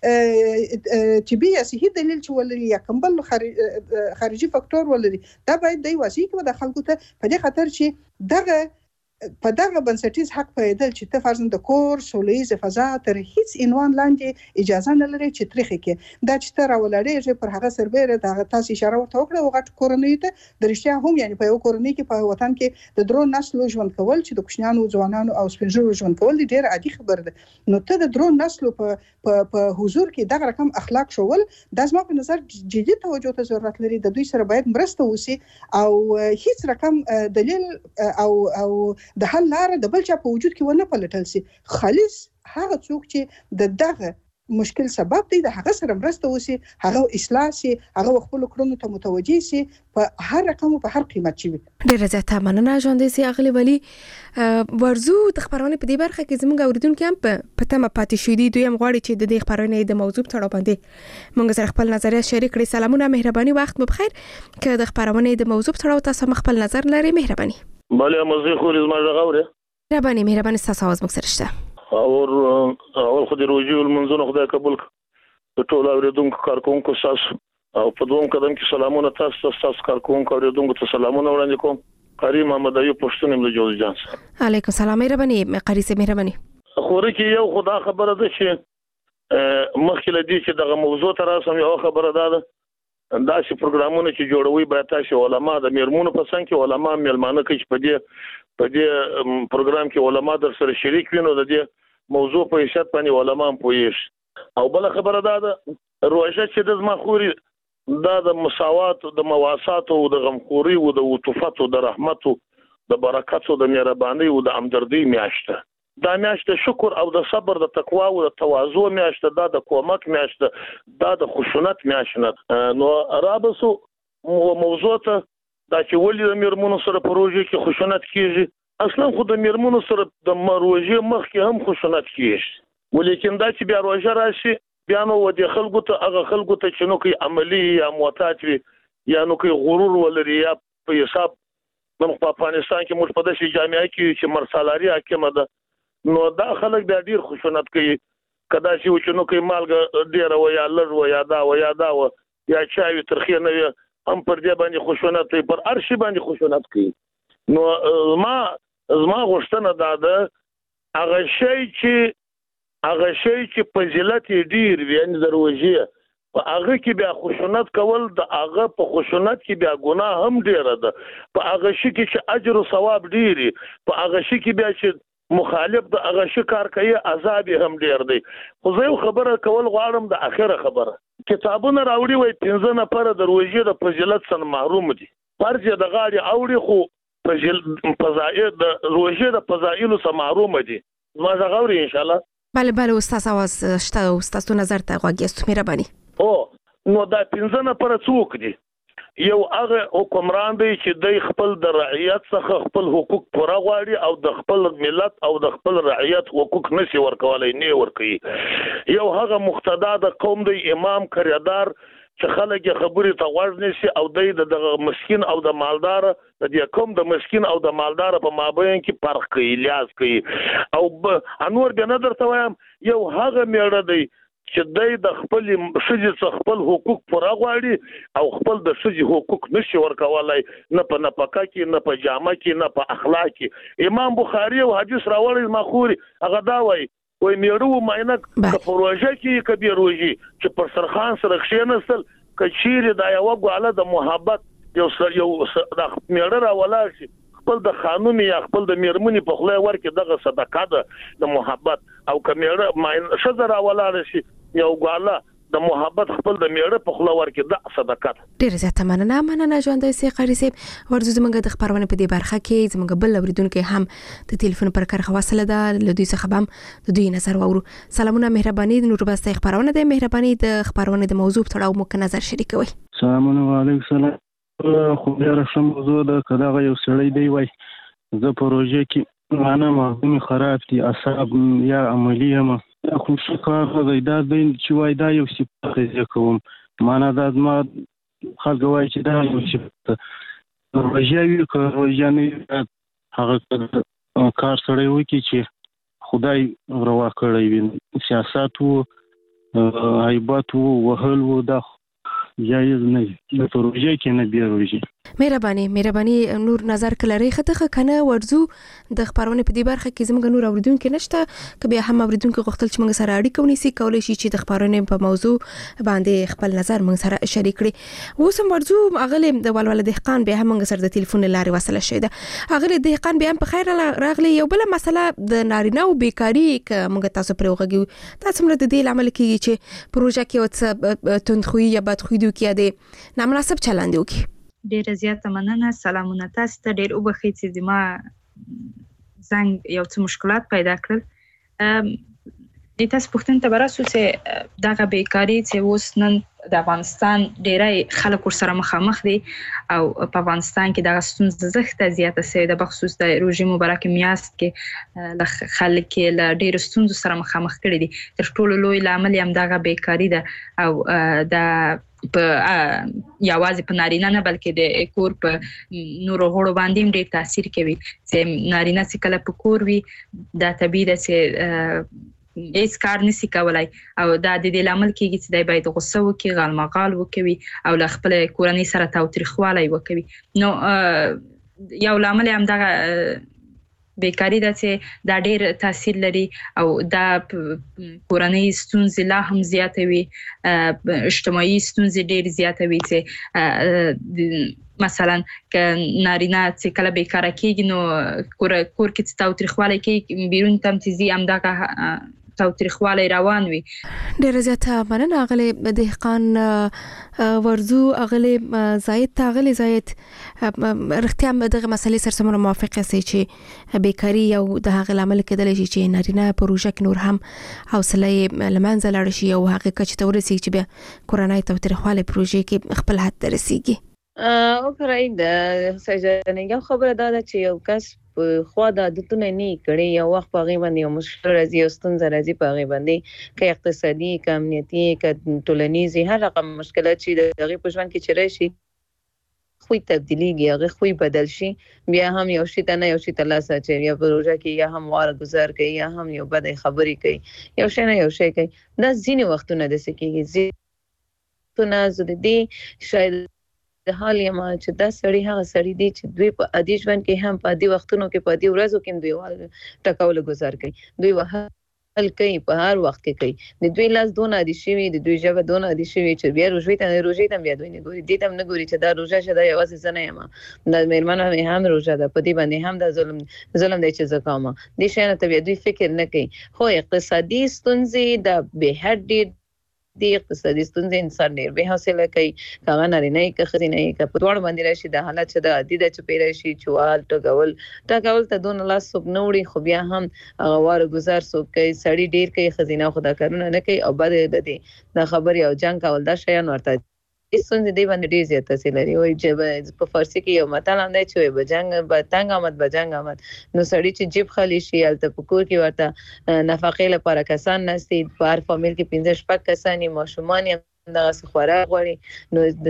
طبي یا صحي دلیل چې ولري یا کوم بل خارجي فاکتور ولري، دا باید د واضح کې د خلکو ته په دې خاطر چې دغه په دغه بنسټیز حق پیدل چې ته فرضاً د کور سولیزه فضا تر هیڅ عنوان لاندې اجازه نه لري چې تاریخ کې دا چې تر ولړې پر هغه سربېره د تاسو اشاره ورته وکړه او غټ کورنۍ ته د رښتیا هم یعنی په یو کورنۍ کې په وطن کې د درو نسلو ژوند کول چې د کوچنیانو ځوانانو او سپینږیرو ژوند کول ډېر عادي خبر ده. نو ته د درو نسلو په په حضور کې دغه رقم اخلاق شول، دا زما په نظر جدي توجه ته ضرورت لري. د دوی سره باید مرسته وسی او هیڅ رقم دلیل او او د حل لاره د بل چا په وجود کې ونه پلټل سي. خالص هغه څوک چې د دغه مشکل سبب دی د هغه سره مرسته وسی، هغه اصلاح سي، هغه خپل کړنو ته متوجي سي په هر رقم او په هر قیمت شي. ډیره زیاته مننه ژوندۍ سي اغلی ولی. ورزو د خبرونه په دې برخه کې زموږ اوریدونکو هم په تمه پاتې شوي دي، دوی هم غواړي چې د دې خبرونه د موضوع په اړه باندې موږ سره خپل نظریات شریک کړي. سلامونه، مهرباني، وخت مو بخیر. که د خبرونه د موضوع په اړه تاسو خپل نظر لري، مهرباني. بله مزه خو رزما غوړه مهرباني مهرباني تاسو आवाज موږ سره شته. اور اول خو د روزي المنځونو خدای قبول کړي. ټول اوریدونکو کارکونکو تاسو او په دوم قدم کې سلامونه تاسو تاسو کارکونکو اوریدونکو ته سلامونه وړاندې کوم. قاری محمد ایوب پښتون له جوز جان. علیکم سلام، مهرباني قاری سي مهرباني. خو رکی یو خدا خبره ده چې مخکې لدی چې دغه موضوع تر اوسه یو خبره ده دا چې پروګرامونه چې جوړوي باید تاسو علما د میرمنو په څنګه کې علما میلمانه کې په دې په دې پروګرام کې علما در سره شریک وینو د دې موضوع په حیثیت باندې علما هم پوهیږي. او بل خبره دا ده روژه چې د زما خوري دا د مساوات، د مواسات او د غمخوري او د عطوفت او د رحمت او د برکت او د مهرباني او د همدردي میاشت. دا میاشت شکر او د صبر، د تقوا او د تواضع میاشت، دا د کومک میاشت، دا د خشونت میاشت. نو رابسو موضوع ته دا چې ولې د میرمنو سره پروژه کې خشونت کیږي، اصلا خو د میرمنو سره د مروجه مخ کې هم خشونت کیږي، ولیکن دا چې بیا روژه راشي بیا نو د خلکو ته هغه خلکو ته چې نو کې عملی یا معتاد وي یا نو کې غرور ولري یا په حساب په افغانستان کې موږ په داسې جامعه کې چې مرسالاري حاکمه ده نو دا خلک بیا ډیر خشونت کوي کدا چې و چې نو کې مالګه ډیره و یا لږ و یا دا و یا دا و یا چاوي ترخی نه وي هم پر دې باندې خشونت کوي پر ارشي باندې خشونت کوي نو ما زما غوښتنه دا ده هغه شی چې هغه شی چې فضیلت ډیر وي ان دروځي په هغه کې بیا خشونت کول د هغه په خشونت کې بیا ګناه هم ډیره ده په هغه شي کې چې اجر او ثواب ډیری په هغه شي کې بیا چې مخالف د هغه شي کار کوي عذاب هم ډیر دی خو زه خبره کول غواړم د اخره خبره کتابونه راوړي وای پنځه نفر د روزي د فضیلت څخه محروم دي فرض د غاړي اوړي خو فضیل فضائل د روزي د فضایل څخه محروم دي ما زه غوړي ان شاء الله بله بله استاد आवाज شته استاد تو نظر ته غوږی مهرباني او نو دا پنځه نفر څوک دي یو هغه حکمران دی چې د خپل د رعیت څخه خپل حقوق پوره غواړي او د خپل ملت او د خپل رعیت حقوق نشي ورکولای نه ورکوي یو هغه مقتدا د قوم دی امام کریدار چې خلک خبرې ته غوږ نشي او د مسکین او د مالدار د دې قوم د مسکین او د مالدار په مابین کې فرق کوي لیاز کوي او انور به نظر ته وایم یو هغه میړه دی چې دای د خپل شجي خپل حقوق پوره غواړي او خپل د شجي حقوق نشي ورکولای نه په نفقه کې نه په جامه کې نه په اخلاق کې امام بخاری او حدیث راوړی مخوري هغه دا وایي وای میړو ماینه په پروژه کې کبیر روزي چې پر سرخان سره خشینسل کچیر دا یو غواله د محبت یو یو د میړه راولای شي خپل د خانوم یا خپل د میرمنې په خله ورکه دغه صدقه ده د محبت او کمیړه ماینه شذرا ولاله شي یو غواله د محبت خپل د میړه په خله ورکه د صدقه ډیر زیاته مننه مننه ژوندۍ سي قاری صاحب ورته زمونږ د خبرونه په دې برخه کې زمونږ بل اوریدونکو هم د ټلیفون پر کار خواصله ده له دوی څخه هم د دوی نظر واورو سلامونه مهرباني نور بسته خبرونه ده مهرباني د خبرونه د موضوع په اړه مو نظر شریکوي سلامونه علیکم سلام خو بیا رسم موضوع ده کداغه یو سړی دی وای زه پروژه کې معنا مهمه خراب دي اصحاب یا عملیه ما خو څه کار دی دا د چې وای دا یو صفت دی کوم معنا دا ما خلک وای چې دا یو صفت پروژه یو پروژه نه هغه کار سره وای چې خدای روا کړی وي سیاست وو عیبات وو وهل وو دا جایز نه د پروژه کې نه بیروږي مهرباني مهرباني نور نظر کلري خطه کنه ورزو د خبرونه په دې برخه کې زموږ نور اوریدونکو نشته کبه هم اوریدونکو غوښتل چې موږ سره اړیکه ونیسي کولای شي چې د خبرونه په موضوع باندې خپل نظر موږ سره شریک کړي اوس هم ورزو اغله د ولول دهقان به هم موږ سره د ټلیفون لارې وصله شوی ده اغله دهقان به هم په خیر راغلی یو بل مسله د نارینه او بیکاری ک موږ تاسو پر وګیو تاسو موږ د دې عمل کې چې پروژه کې وڅ تندخوي یا بدخوي دوی کې ده نامناسب چلند وکي ډیر زیاته مننه سلامونه تاسو ته ډیر وبخښئ چې زما زنګ یو څه مشکلات پیدا کړل د تاسو پوښتنه ته براسو چې دغه بیکاری چې اوس نن د افغانستان ډیری خلک سره مخامخ دي او په افغانستان کې دغه ستونزه زښته زیاته سوې ده بخصوص د روژې مبارک میاشت کې ل خلک له ډیر ستونزو سره مخامخ کړي دي تر ټولو لوی لامل هم دغه بیکاری ده او د په یوازې په نارینه نه بلکې د کور په نورو غړو باندې ډېر تاثیر کوي چې نارینه چې کله په کور وي دا طبیعي ده چې هیڅ کار نشي کولای او دا د دې لامل کېږي چې دی باید غوسه وکړي غالمغال وکوي او له خپل کورنۍ سره تاوتریخوالی وکوي نو یو لامل هم دغه بیکاری ده چې دا ډیر تاثیر لري او دا کورنۍ ستونزې لا هم زیاتوي اجتماعي ستونزې ډیر زیاتوي چې مثلا ک نارینه چې کله بیکاره کېږي نو کور کور کې تاوتریخوالی کوي بیرون تم تیزي هم دغه تاوتریخوالی روان وي ډیر زیاته مننه اغله دهقان ورزو اغله زاید تاغله زاید رختیا دغه مسلې سره سره موافق یاست چې بیکاری یو د هغه عمل کېدل شي چې نارینه پروژه کې نور هم حوصله لمنځه لاړ شي او هغه کچ ته ورسیږي چې بیا کورنۍ تاوتریخوالی پروژه کې خپل حد ته رسیږي او پرای د سجنګ خبره دا ده چې یو کس په خوا د عادتونه نه کړي یو وخت په غي باندې یو مشکل راځي او ستونزه راځي په غي باندې کې اقتصادي کې امنیتي کې ټولنیزي هر رقم مشکلات چې د غي په ژوند کې چرای شي خوی تبدیلیږي هغه خوی بدل شي بیا هم یو شي ته نه یو شي ته لاس اچي یا پروژه کې یا هم واره گزار کوي یا هم یو بد خبري کوي یو شي نه یو شي کوي دا ځینې وختونه د سکیږي ځینې زده دي شاید د حال یما چې دا سړی هغه سړی دی چې دوی په عادي ژوند کې هم په عادي وختونو کې په عادي ورځو کې دوی وال ټکاول گزار کوي دوی وه هل کوي په هر وخت کې کوي د دوی لاس دونه دي شوی د دوی ژبه دونه دي شوی چې بیا روزي ته روزي ته بیا دوی نه ګوري دي تم نه ګوري چې دا روزه شته یوازې زنه یم د میرمنو هم روزه ده په دې باندې هم د ظلم ظلم دی چې زکامه دي شنه ته بیا دوی فکر نه کوي خو اقتصادي ستونزې د به حد دی اقتصادي ستونزې انسان ډیر به حاصله کوي کاغه نه نه کې خزینه کې په دوړ باندې راشي د حالت چې د عادي د چپیرا شي چوال ټګول ټګول ته دون لاس سب نوړي خو بیا هم واره گزار سو کوي سړی ډیر کوي خزینه خدا کارونه نه کوي او بد د د خبري او جنگ کول دا شیان ورته ستونزې دی باندې ډیر زیات تاثیر لري او چې په فارسی کې یو متل هم دی چې بجنګ بتنګ آمد بجنګ آمد نو سړی چې جیب خالی شي الته پکور کې ورته نفقې لپاره کسان نستي په هر فامیل کې پنځه شپږ کسانی ماشومان هم دغه خوراک غواړي نو د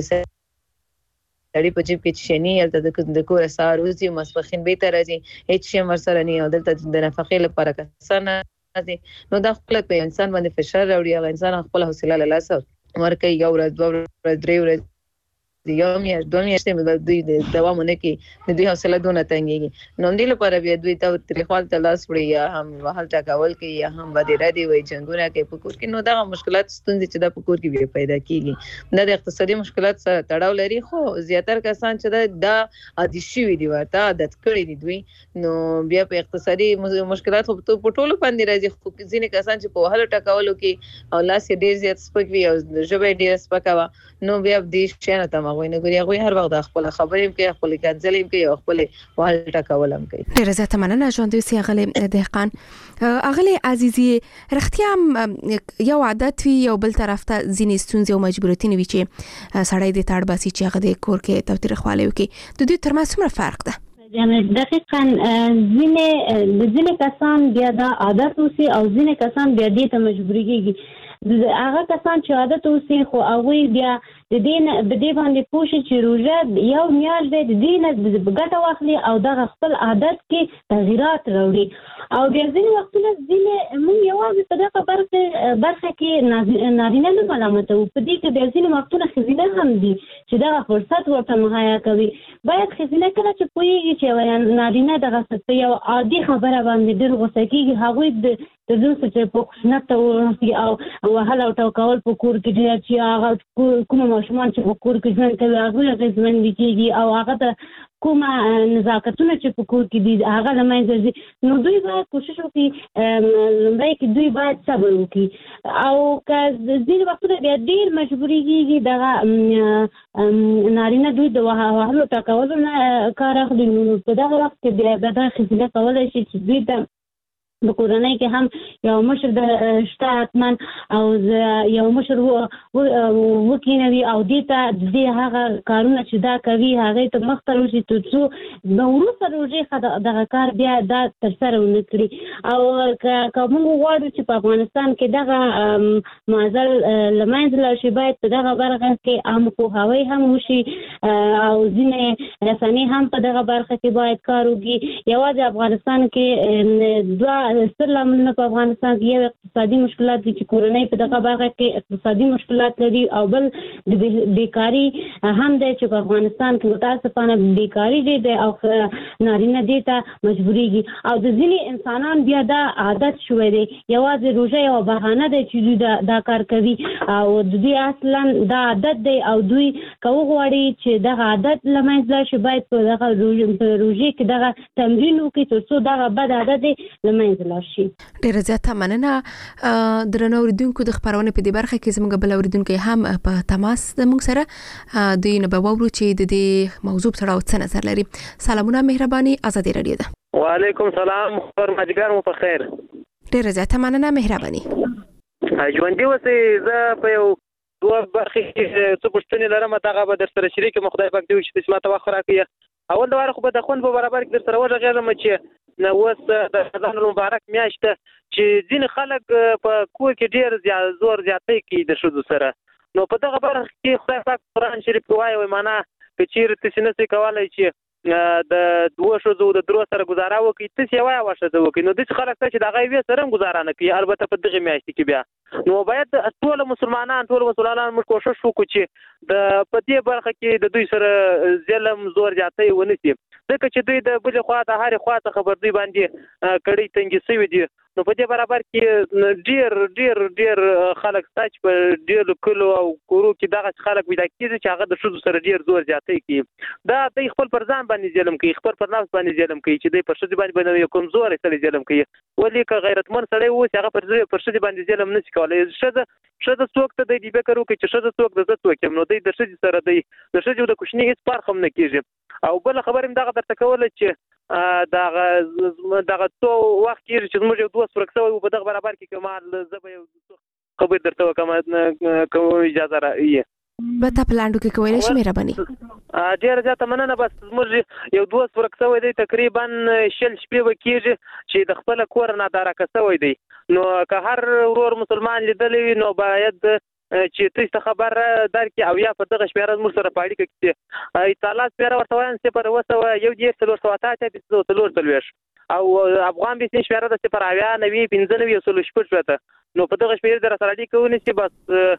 سړی په جیب کې شنی الته د کور سار روزي مسخین به تر راځي هیڅ شي مرسره نه او دلته د نفقې لپاره کسان نو دا خپل په انسان باندې فشار راوړي او انسان خپل حوصله له لاسه ورکه یو ورځ دوه ورځ درې ورځ یو میاشت دوه میاشتې مې دوی د دوام نه کې د دوی حوصله دونه تنګيږي نو دې لپاره بیا دوی ته تریخوال ته لاس وړي یا هم وحل ټاکول کې یا هم بده را دي وي جنگونه کې پکور کې نو دا مشکلات ستونزې چې د پکور کې بیا پیدا کیږي دا د اقتصادي مشکلات سره تړاو لري خو زیاتره کسان چې دا عادي شوي دي ورته عادت کړی دي دوی نو بیا په اقتصادي مشکلات خو په ټولو باندې راځي خو ځینې کسان چې په وحل ټاکولو کې او لاس ډیر زیات سپک وي او ژبه ډیر سپکه نو بیا دې شنه ته غوي نه ګوري هغه هر وخت خپل خبرې کوي خپل کنځلې کوي او خپل والټه کولم کوي ډیر زیات مننه ژوند سي غلې دهقان اغلې عزیزي رختیا یو عادت وی یو بل طرف ته ځینې ستونزې او مجبورتي وي چې سړی د تاړ باسي چې هغه د کور کې توتیر خواله وکي د دوی ترمنځ څومره فرق ده یعنی دقیقاً ځینې د ځینې کسان بیا دا عادت وسی او ځینې کسان بیا دې ته مجبوري کیږي هغه کسان چې عادت وسی خو هغه بیا د دین د دې باندې پوښي چې روزه یو میاشت د دین د ګټه واخلي او د خپل عادت کې تغیرات راوړي او بیا ځینې وختونه ځینې موږ یوازې په دغه برخه برخه کې نارینه نه ملامتو په دې کې بیا ځینې وختونه ښځینه هم دي چې دا فرصت ورته مهیا کوي باید ښځینه کله چې پوهیږي چې نارینه دغه څه یو عادي خبره باندې ډېر غوسه کېږي هغوی د د دوی چې په خشنت او وهل او ټوکول په کور کې ډېر چې هغه کومه ماشومان چې په کور کې ژوند کوي هغوی اغېزمن کېږي او هغه ته کومه نزاکتونه چې په کور کې دي هغه له منځه ځي نو دوی باید کوشش وکړي لومړی کې دوی باید صبر وکړي او که ځینې وختونه بیا ډېر مجبوري کېږي دغه نارینه دوی د وهلو ټکولو نه کار اخلي نو په دغه وخت کې بیا به دا ښځینه کولی شي چې دوی ته د کورنۍ کې هم یو مشر د شته حتمن او یو مشر وکینوي او دې ته دې هغه کارونه چې دا کوي هغه ته مخته وشي ترڅو د وروسته روزي دغه کار بیا دا ترسره ونه کړي او که موږ غواړو چې په افغانستان کې دغه معضل له منځه لاړ شي باید په دغه برخه کې عام پوهاوی هم وشي او ځینې رسنۍ هم په دغه برخه کې باید کار وکړي یوازې افغانستان کې دوه ستر لاملونه په افغانستان کې یو اقتصادي مشکلات دي چې کورنۍ په دغه برخه کې اقتصادي مشکلات لري او بل د بیکاری هم دی چې په افغانستان کې متاسفانه بیکاری دی او نارینه دې ته مجبورېږي او د ځینې انسانان بیا دا عادت شوی دی یوازې روژه یوه بهانه دی چې دوی دا کار کوي او د دوی اصلا دا عادت دی او دوی که وغواړي چې دغه عادت له منځه لاړ شي باید په دغه روژې کې دغه تمرین وکړي تر څو دغه بد عادت دی له منځه ډیره زیاته مننه درنو اوریدونکو د خبرونه په دې برخه کې زموږ بل اوریدونکو هم په تماس موږ سره دوی نه به وورو چې د دې موضوع سره څه نظر لري سلامونه مهرباني ازادي رادیو ده وعلیکم سلام فرمایګار مو په خیر ډیره زیاته مننه مهرباني ژوندۍ اوسئ زه په یو دوه برخې کې څه پوښتنې لرم هغه به در سره شریک خدای پاک دې وکړي چې ما ته وخت راکړي اول د واره خو به د خوند په برابر کې در سره وغږېږم چې نو اوس د رمضان المبارک میاشت چې ځینې خلک په کور کې ډېر زور زیاتی کوي د ښځو سره نو په دغه برخه کې خدای پاک قرآن شریف کې وایي معنا که چیرې تاسو نه څه کولای چې د دوه شوزو د درو سره گزاره وکړي تاسو یو یو شته وکړي نو د خلک چې دغه وی سره گزاره نه کوي البته په دغه میاشت کې بیا نو باید ټول مسلمانان ټول مسلمانان موږ کوشش وکړو چې د په دې برخه کې د دوی سره ظلم زور جاتي ونیسي ځکه چې دوی د بل خوا ته هر خوا ته خبردي باندې کړي تنګي سوي دي نو په دې برابر کې ډیر ډیر ډیر خلک ستاچ په ډیر کلو او کورو کې دغه خلک ویل کېږي چې هغه د شذ سره ډیر زور جاتي کوي دا د خپل پر ځان باندې ظلم کوي خپل پر نفس باندې ظلم کوي چې د پر شذ باندې باندې یو کمزور سره ظلم کوي ولې که غیرتمن سره و چې هغه پر پر شذ باندې ظلم نه کوي شذ شذ څوک ته د دې به کړو چې شذ څوک د زت وکم نو د شذ سره د د شذ د کوشنی هیڅ فرق هم نه کیږي او بل خبرم دغه درته کول چې دغه دغه تو وخت کې چې موږ یو دوه فرکسو په دغه برابر کې کمال زبې خبر درته وکم کوم اجازه راځي به تا پلاندو کې کولای شي مهرباني ډیر زیاته مننه بس موږ یو دوه فرکسو دی تقریبا شل شپې وکیږي چې د خپل کور نه دارکه سوی دی نو که هر ورور مسلمان لیدلی نو باید چې تاسو خبر درکې او یا په دغه شمیره موږ سره پاړی کې اطلاعات پیره ورته وایم چې پر وسه یو دې څلور ساعته ته څلور څلويش او افغان به شمیره د صفر اویا نوي پنځه نوي سلو شپږ شته نو په دغه شمیره در سره اړیکه ونیسي بس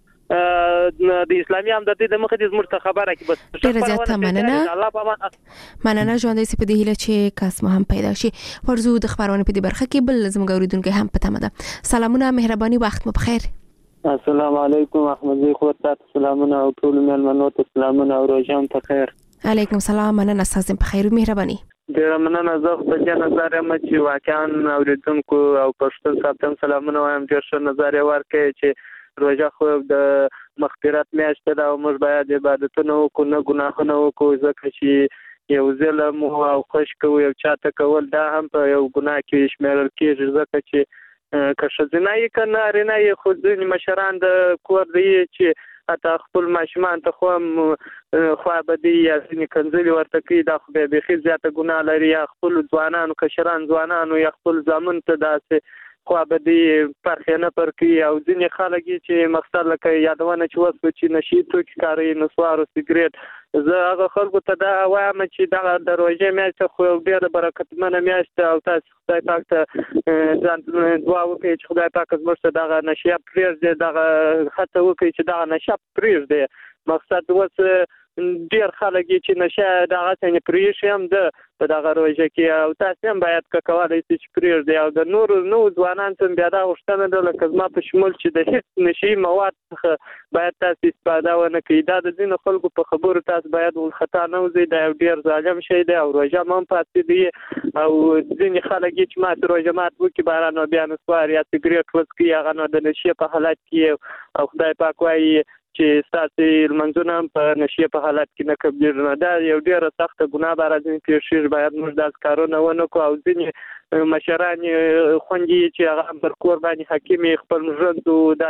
د اسلامي همدردي د مخه د زموږ خبره کې بس ډیر زیاته مننه الله پامان مننه ژوندې سي په دې هیله چې کاس مو هم پیدا شي ورزو د خبرونه په دې برخه کې بل زموږ اوریدونکو هم پته مده سلامونه مهرباني وخت مو بخیر السلام علیکم احمد زی خو تاسو سلامونه او ټول مېلمنو ته سلامونه او روزان په خیر علیکم سلام مننه تاسو په خیر مهرباني ډیر مننه زه په دې نظر یم چې واقعا اوریدونکو او پښتون ساتم سلامونه وایم ډیر ښه نظر ورکړي چې روزه خو د مغفرت میاشت ده او موږ باید عبادتونه وکړو نه ګناهونه وکړو ځکه چې یو ظلم او خوش کوو یو چاته کول دا هم په یو ګناه کې شمیرل کېږي ځکه چې که ښځینه یې که نارینه یې خو ځینې مشران د کور دی چې حتی خپل ماشومان ته خو هم خوابدي یا ځینې کنځلې ورته کوي دا خو بیا بیخي زیاته ګناه لري یا خپل ځوانانو کشران ځوانانو یا خپل زامن ته داسې خوابدي پرخې نه پر کوي او ځینې خلک چې مقصد لکه یادونه چې وسو چې نشي توکي کاروي نسوار او سیګریټ زه هغه خلکو ته دا وایم چې دغه د روژې میاشت خو ډېره برکتمنه میاشت او تاسو خدای پاک ته ځان دعا وکړئ چې خدای پاک زموږ ته دغه نشه پرېږدي دغه هڅه وکړي چې دغه نشه پرېږدي مقصد اوس ډیر خلک چې نشه دغه څنګه پرېښي هم د په دغه روژه کې او تاسو هم باید کولای شئ چې پرېږدي او د نورو نو ځوانان څنګه بیا دا غوښتنه ده لکه زما په شمول چې د هیڅ نشي مواد څخه باید تاسو استفاده ونه کړئ دا د ځینو خلکو په خبرو تاسو باید خطا نه وځي دا یو ډیر ظالم شی دی او روژه هم پاتې دی او ځینې خلک چې ماته روژه مات وکړي باران او بیا نسوار یا سیګریټ وڅکي هغه نو د نشي په حالت کې او خدای پاک وایي چې ستاسو لمنځونه په نشي په حالت کې نه قبلېږي نه دا یو ډیره سخته ګناه به راځي پیښیږي باید موږ داس کارونه ونه کوو او ځینې مشران خوندې چې هغه پر کور باندې حکیم خپل ژوند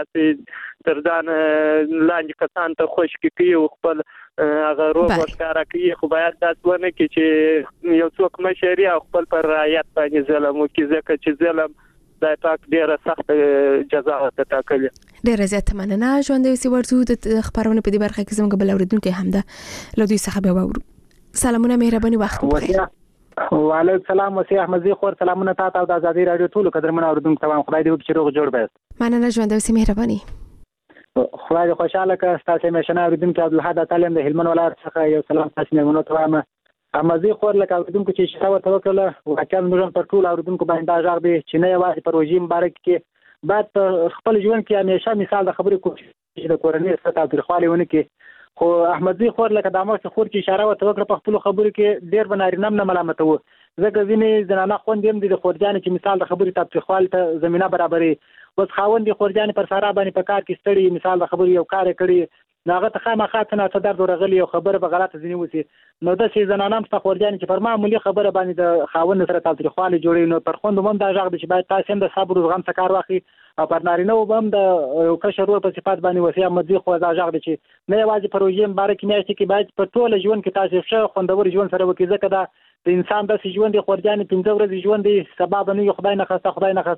داسې تر ځان لاندې کسان ته خوش کوي او خپل هغه روغ ښکارا کوي خو باید داس ونه کوي چې یو څوک مشري او خپل پر رعایت باندې ظلم وکړي ځکه چې ظلم دا پاک ډیره سخت جزا ورته ټاکلې ډیره زیاته مننه ژوندې سي ورزو د خبرونه په دې برخه کې زموږ بل اوریدونکو هم ده له دوی څخه به وورو سلامونه مهرباني وخت بخیر وعلیکم السلام وسی احمد زی خور سلامونه تاسو او د ازادي رادیو ټول قدرمن اوریدونکو ته خدای دې وکړي روغ جوړ به مننه ژوندې سي مهرباني خدای دې خوشاله کړه تاسو مشنه اوریدونکو عبدالحد تعلیم د هلمند ولایت څخه یو سلام تاسو مېمنو ته وایم امازي خور لکه اوریدونکو چې شته ورته وکړه واقعا موږ پر ټول اوریدونکو باندې دا ژغ دی چې نه یوازې پر وجیم مبارک کې بعد خپل ژوند کې همیشه مثال د خبرې کوشش د کورنۍ سره تاریخوالي ونه کې خو احمدزي خور لکه د امر خور چې اشاره ورته وکړه په خپل خبرو کې ډېر بنارینم نه ملامت وو ځکه ځینې زنانه خوندې هم د خورجان چې مثال د خبرې تاریخوالي ته زمينه برابرې اوس خاوند د خورجان پر سارا باندې په کار کې ستړي مثال د خبرې یو کار کړي ناغه ته خامخا څنګه ته درد ورغلی او خبره به غلطه ځنی وسی نو د شي زنانام څخه خورجان چې پر معمولی خبره باندې د خاوند سره تاریخوالي جوړي نو پر خوند مون دا ژغ چې باید تاسو هم د صبر او زغم څخه کار واخلي او پر نارینه وبم د کشر ور په صفات باندې وسی احمدزي خو دا ژغ چې نه یوازې پروژې مبارک میاشت کې باید په ټول ژوند کې تاسو ښه خوندور ژوند سره وکړئ ځکه دا د انسان د ژوند خورجان پنځه ورځې ژوند دی سبب نه خدای نه خاصه خدای نه خاصه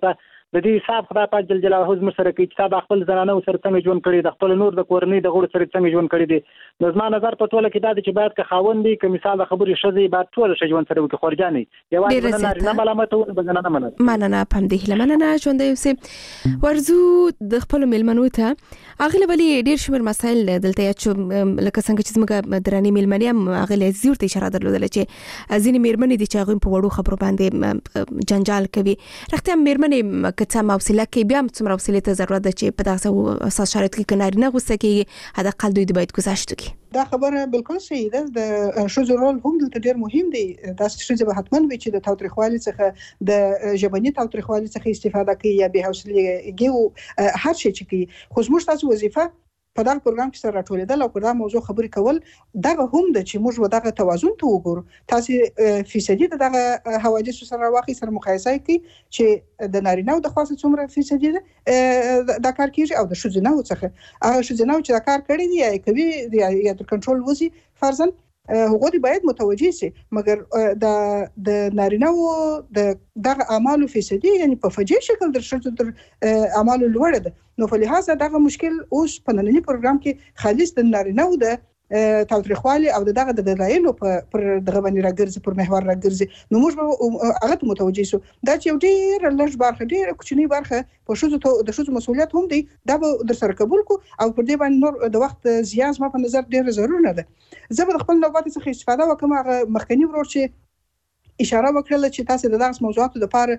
د دې حساب خدای پاک جل جلاله زموږ سره کوي چې دا خپل زنانه سره څنګه ژوند کړي د خپل نور د کورنۍ د غړو سره څنګه ژوند کړي دي د زما نظر په ټوله کې دا چې باید که خاوند دی که مثال خبرې شذې باید ټول ښه ژوند سره وکړي خورجانې یوازې نارینه ملامت او زنانه مننه مننه پم دی مننه ژوند یوسف ورزو د خپل ملمنو ته اغله بلی ډیر شمیر مسایل دلته یا چې لکه څنګه چې موږ دراني ملمنې هم اغله زیور ته اشاره درلودل چې ځینې مېرمنې دي چې هغه په وړو خبرو باندې جنجال کوي رښتیا مېرمنې کته موصله کې بیا څومره وسیله ته ضرورت ده چې په دغه اساس شرایط کې کناري نه غوسه کې حد اقل دوی د باید گذشت کی دا خبره بالکل صحیح ده د شوزو رول هم دلته ډیر مهم دی دا چې به حتمن وي چې د تاوتریخوالي څخه د ژبني تاوتریخوالي څخه استفاده کوي یا به حوصله هر شي چې کوي خو زموږ تاسو وظیفه په دا پروګرام کې سره راټولېدل او په دا موضوع خبرې کول دا هم د چې موږ ودغه توازن ته وګورو تاسو فیصدي دغه حوادث سره واقعي سره مقایسه کوي چې د نارینه او د خاصه څومره فیصدي دا کار کیږي او د شوزنه څخه هغه شوزنه چې دا کار کړی دی یا کوي یا د کنټرول وزي فرضاً هغه دی باید متوجي سي مګر د د نارینه او د دغه اعمالو فیصدي یعنی په فجیع شکل در شته تر اعمالو لوړ ده نو په لحاظه دغه مشکل اوس په نننی پروګرام کې خالص د نارینه او د تاوتریخوالي او دغه د دلایلو پر دغه باندې راګرځي پر محور راګرځي نو موږ هغه متوجي سو دا چې یو ډیر لږ برخه ډیر کوچنی برخه په شوزو ته د شوزو مسؤلیت هم دی دا به در سره قبول کو او پر دې باندې نور د وخت زیاز ما په نظر ډیر ضروري نه ده زه به خپل نوبات څخه استفاده وکم هغه مخکنی ورور چې اشاره وکړه چې تاسو د دغه موضوعاتو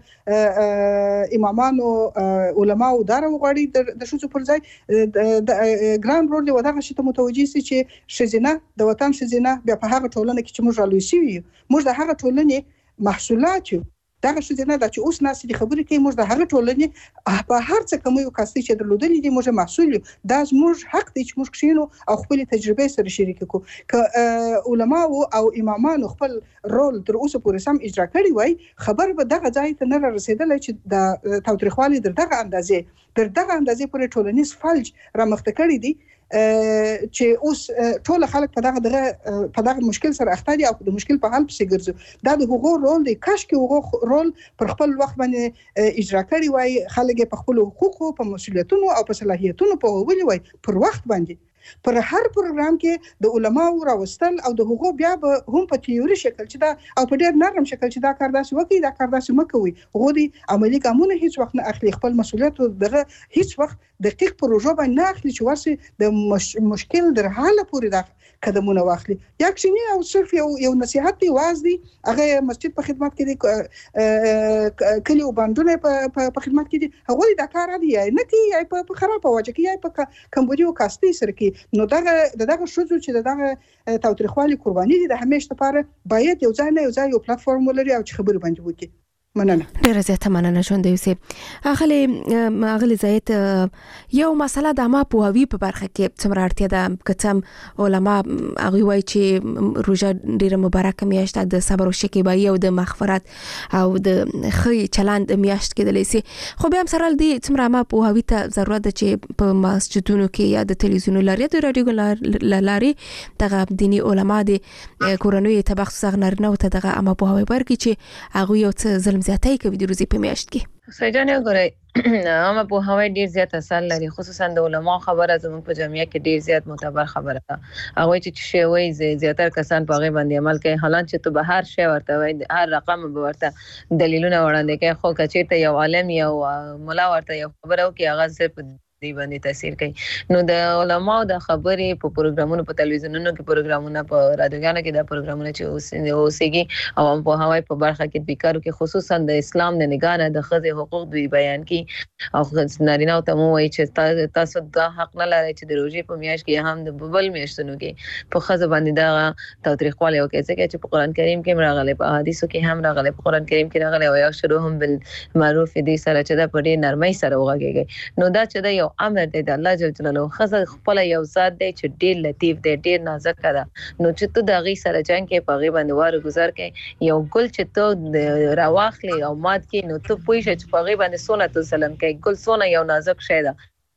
لپاره امامانو علما او دار وغړي د شوزو پر ځای د ګران رول دی ودغه شته متوجي سي چې شزینه د وطن شزینه بیا په هغه ټولنه کې چې موږ رالوي سي موږ د هغه ټولنې محصولات یو دغه شزینه د چې اوس ناس دي خبرې کوي موږ د هغه ټولنې په هر څه کوم یو کاستي چې درلودلې دي موږ محصول یو دا موږ حق دی چې موږ کښینو او خپل تجربه سره شریک کو ک علما او امامان خپل رول تر اوسه پورې سم اجرا کړی وای خبر به دغه ځای ته نه رسیدل چې د تاوتریخوالي در دغه اندازې در دغه اندازې پورې ټولنیز فلج را مخته کړی دي چې اوس ټول خلک په دغه دغه په دغه مشکل سره اخته دي او د مشکل په حل پسې ګرځي دا د حقوق رول دی کاش کې حقوق رول پر خپل وخت باندې اجرا کړی وای خلک په خپل حقوقو په مسولیتونو او په صلاحیتونو په وولي وای پر وخت باندې پر هر پروګرام کې د علماو راوستل او د حقوق بیا به هم په تیوري شکل چې دا او په ډېر نرم شکل چې دا کار داسې وکړي دا کار داسې مکوي غوډي عملی ګامونه هیڅ وخت نه اخلي خپل مسولیت دغه هیڅ وخت دقیق پروژه باندې نه اخلي چې ورسي د مش... مشکل در حاله پورې دا قدمونه واخلي یا کښینی او صرف یو یو نصيحت دی واز دی هغه مسجد په خدمت کې دی کلی او باندونه په خدمت کې دي هغه دا کار دی نه کی په خراب واجه کی په کمبودي او کاستي سره کې نو دغه دغه شوزو چې دغه تاوتریخوالي قرباني دي د همیشه لپاره باید یو ځای نه یو ځای یو پلیټفارم ولري او چې خبرې باندې وکړي مننه ډیره زیاته مننه ژوند یوسف اغلی اغلی زیات یو مسله د ما په هوی په برخه کې څومره اړتیا ده کتم علما هغه وایي چې روزه ډیره مبارکه میاشت د صبر او شکیبایی او د مغفرت او د خې چلند میاشت کې د لیسي خو به هم سره دی څومره ما په هوی ته ضرورت ده چې په مسجدونو کې یا د تلویزیون لاري د رادیو لاري دغه دینی علما د کورنوي تبخص غنرنه او ته دغه اما په هوی برګي چې هغه یو څه ظلم زیاتای کوي د روزي په میاشت کې سجانه غوړی اما په هوای ډیر زیات اثر لري خصوصا د علماء خبره زموږ په جامعه کې ډیر زیات معتبر خبره ده هغه چې شی وای زیاتره کسان په غي باندې عمل کوي حالان چې ته به هر شی ورته وای هر رقم به ورته دلیلونه وړاندې کوي خو کچې ته یو عالم یو مولا ورته یو خبره وکي هغه صرف دی باندې تاثیر کوي نو د علماء د خبرې په پروګرامونو په تلویزیونونو کې پروګرامونه په رادیوګانو کې د پروګرامونه چې اوسېږي او په هوای په برخه کې بیکارو کې خصوصا د اسلام د نگاه د ښځې حقوق دوی بیان کې او نارینه ته مو وایي چې تاسو دا حق نه لرئ چې د روزي په میاشت کې هم د بل میاشتونو کې په ښځه باندې دا تاوتریخوالی وکړي ځکه چې په قران کریم کې راغلي په حدیثو کې هم راغلي په قران کریم کې راغلي او یشروهم بالمعروف دي سره چې دا په ډېر نرمۍ سره وغږیږي نو دا چې دا امر دی د الله جل جلاله خزه خپل یو ذات دی چې ډیر لطیف دی ډیر نازک ده نو چې ته د غي سره جنگ کې په غي باندې واره گزار کې یو ګل چې ته راواخلي او مات کې نو ته پوه شې چې په غي باندې سونه ته سلام کوي ګل سونه یو نازک شی ده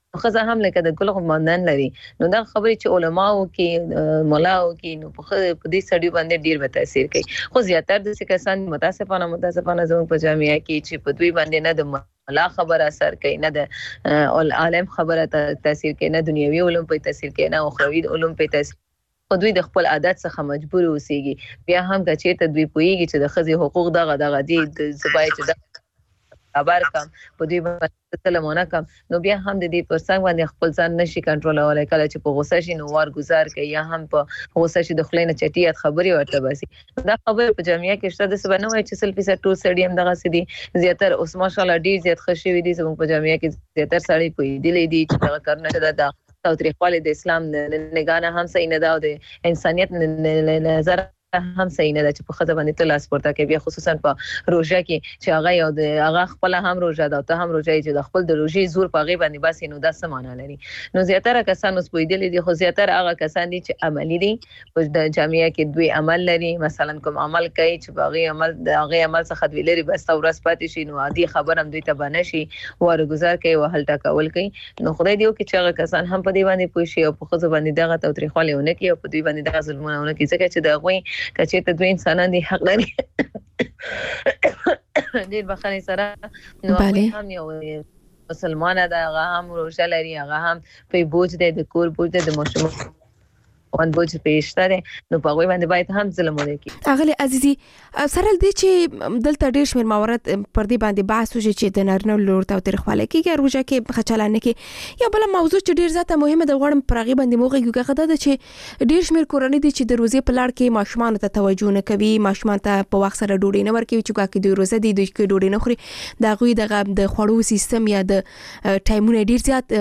خزه هم لکه د ګل غمندان لري نو دا خبرې چې علماو کې مولاو کې نو په دې سړي باندې ډیر به تاثیر کوي خو زیاتره د کسان متاسفانه متاسفانه زموږ په جامعه کې چې په دوی باندې نه د لا خبر اثر کوي نه د عالم خبره تاثیر کوي نه دنیوي علوم په تاثیر کوي نه اخروی علوم په تاثیر خو دوی د خپل عادت څخه مجبور اوسېږي بیا هم که چیرته دوی پوهیږي چې د ښځې حقوق دغه دغه دي د زبای چې خبر کم په دوی باندې سلامونه کم نو بیا هم د دې پرڅنګ باندې خپل ځان نشي کنټرولولای کله چې په غوسه شي نو وار گزار کوي یا هم په غوسه شي د خلینو چټیات خبري ورته باسي دا خبره په جامعه کې شته د سبا نه وای چې سل فیصد ټول سړي هم دغه سدي زیاتره اوس ماشاءالله ډیر زیات خوشي وي دي زموږ په جامعه کې زیاتره سړي په دې لیدي چې دا کارونه ده تاریخوالي د اسلام نگانه هم صحیح نه ده او د انسانيت نظر هم صحیح نه ده چې په خزه باندې تلاس پورته کوي خصوصا په روزه کې چې هغه یو د هغه خپل هم روزه ده ته هم روزه چې د خپل د روزي زور په غي باندې بس نو د سمانه لري نو زیاتره کسان اوس پویدل دي خو زیاتره هغه کسان دي چې عملی دي په د جامعه کې دوی عمل لري مثلا کوم عمل کوي چې باغی عمل د هغه عمل څخه دوی لري بس ورځ پاتې شي نو عادي خبر هم دوی ته باندې شي ور گزار کوي او هلته کول کوي نو خدای دې وکړي چې هغه کسان هم په دې باندې پوي شي او په خزه باندې دغه توتریخواله کوي او په دوی باندې دغه ظلمونه کوي ځکه چې دغه کچې ته دوی انسانان دي حق لري ډیر بخښنې سره نو هم یو مسلمانه ده هغه هم روزه لري هغه هم په بوج دی د کور بوج دی د ماشوم وان بوج پېشته ده نو په غوي باندې باید هم ظلم وکړي اغلی عزیزي سره دې چې دلته ډیر شمیر موارد پر دې باندې بحث وشي چې د نارینه لور ته تاریخواله کېږي روزه کې خچلانه کې یا بل موضوع چې ډیر زیاته مهمه ده غواړم پر غي باندې موږ یو غږ ده چې ډیر شمیر کورنۍ دي چې د روزي په لار کې ماشومان ته توجه نه کوي ماشومان ته په وخت سره ډوډۍ نه ورکوي چې کوکه د روزه دي د ډوډۍ نه خوري دا غوي د خوړو سیستم یا د ټایمونه ډیر زیات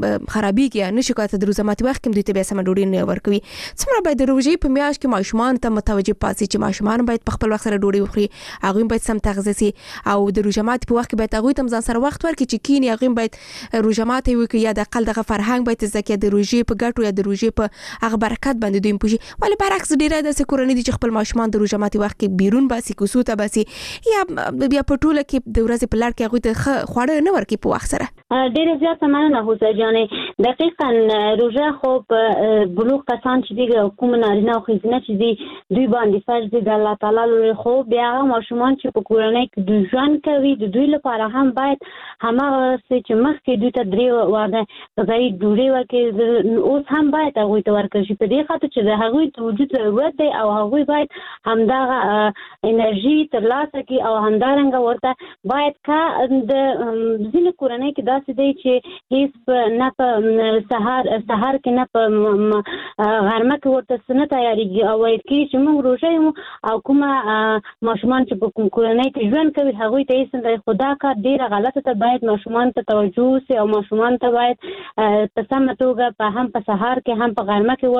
خرابېږي نه شي کوته د روزه ماتي وخت کې دوی ته به سم ډوډۍ نه ورکوي څومره باید د روزي په میاشت کې ماشومان ته متوجه پاسي چې ماشومان باید په خپل وخت سره ډوډۍ وخوري هغه باید سم تغذیه سي او د روزه ماتي په وخت کې باید هغه تم ځان سره وخت ورکړي چې کینی هغه باید روزه ماتي وکړي یا د خپل دغه فرهنګ باید زکه د روزي په ګټو یا د روزي په هغه برکت باندې دوی پوښي ولی برعکس ډیره د سکورنۍ دي چې خپل ماشومان د روزه ماتي وخت کې بیرون باسي کوسوته باسي یا بیا په ټوله کې د ورځې په لار کې هغه ته خوړه نه ورکړي په وخت سره ډیره زیاته مننه حسین جانې دقیقاً روزه خو بلوغ کسان چې دی کوم نارینه او ښځینه چې دی دوی باندې فرض دی د الله تعالی لوري خو بیا هغه ماشومان چې په کورنۍ کې دوی ژوند کوي د دوی لپاره هم باید هماغه چې مخکې دوی ته درې وعده غذایي ډوډۍ ورکړي اوس هم باید هغوی ته ورکړل شي په دې خاطر چې د هغوی د وجود ضرورت دی او هغوی باید همدغه انرژي ترلاسه کړي او همدارنګه ورته باید که د ځینې کورنۍ کې داسې دی چې هیڅ نه په سهار سهار کې نه په غرمه کې ورته سنت تیاریږي او وایي چې موږ روزه یو او کومه ماشومان چې په کورنۍ کې ژوند کوي هغوی ته یې څنګه خدا کار ډیره غلطه ته باید ماشومان ته توجه وسي او ماشومان ته باید په سمه توګه په هم په سهار کې هم په غرمه کې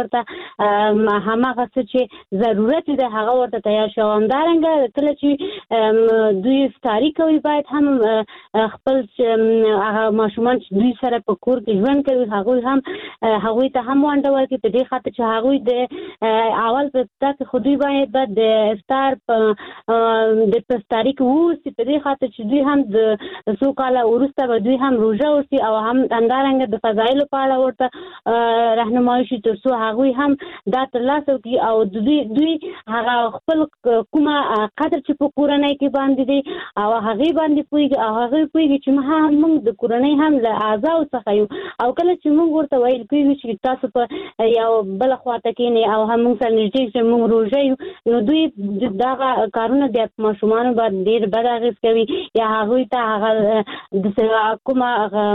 ورته هماغه څه چې ضرورت دی هغه ورته تیار شي همدارنګه کله چې دوی افطاري کوي باید هم خپل هغه ماشومان چې دوی سره په کور کې ژوند کوي هغوی هم هغوی ته هم ونډه ورکړي په دې خاطر چې هغوی د اول په تاسو خو دوی باید د افطار په د افطاري کې ووسي په دې خاطر چې دوی هم د څو کاله وروسته به دوی هم روزه وسي او هم همدارنګه د فضایلو په اړه ورته راهنمایي شي تر څو هغوی هم دا ترلاسه کړي او دوی دوی هغه خپل کومه قدر چې په کورنۍ کې باندې دي او هغه باندې پوهیږي او هغه پوهیږي چې موږ د کورنۍ هم له اعضاء څخه یو او کله چې موږ ورته ویل کېږي چې تاسو په یو بل خواته کې او هم موږ سره نږدې چې موږ روزه یو نو دوی دغه کارونه د ماشومان باندې ډېر بد اغېز کوي یا هغوی ته هغه د کومه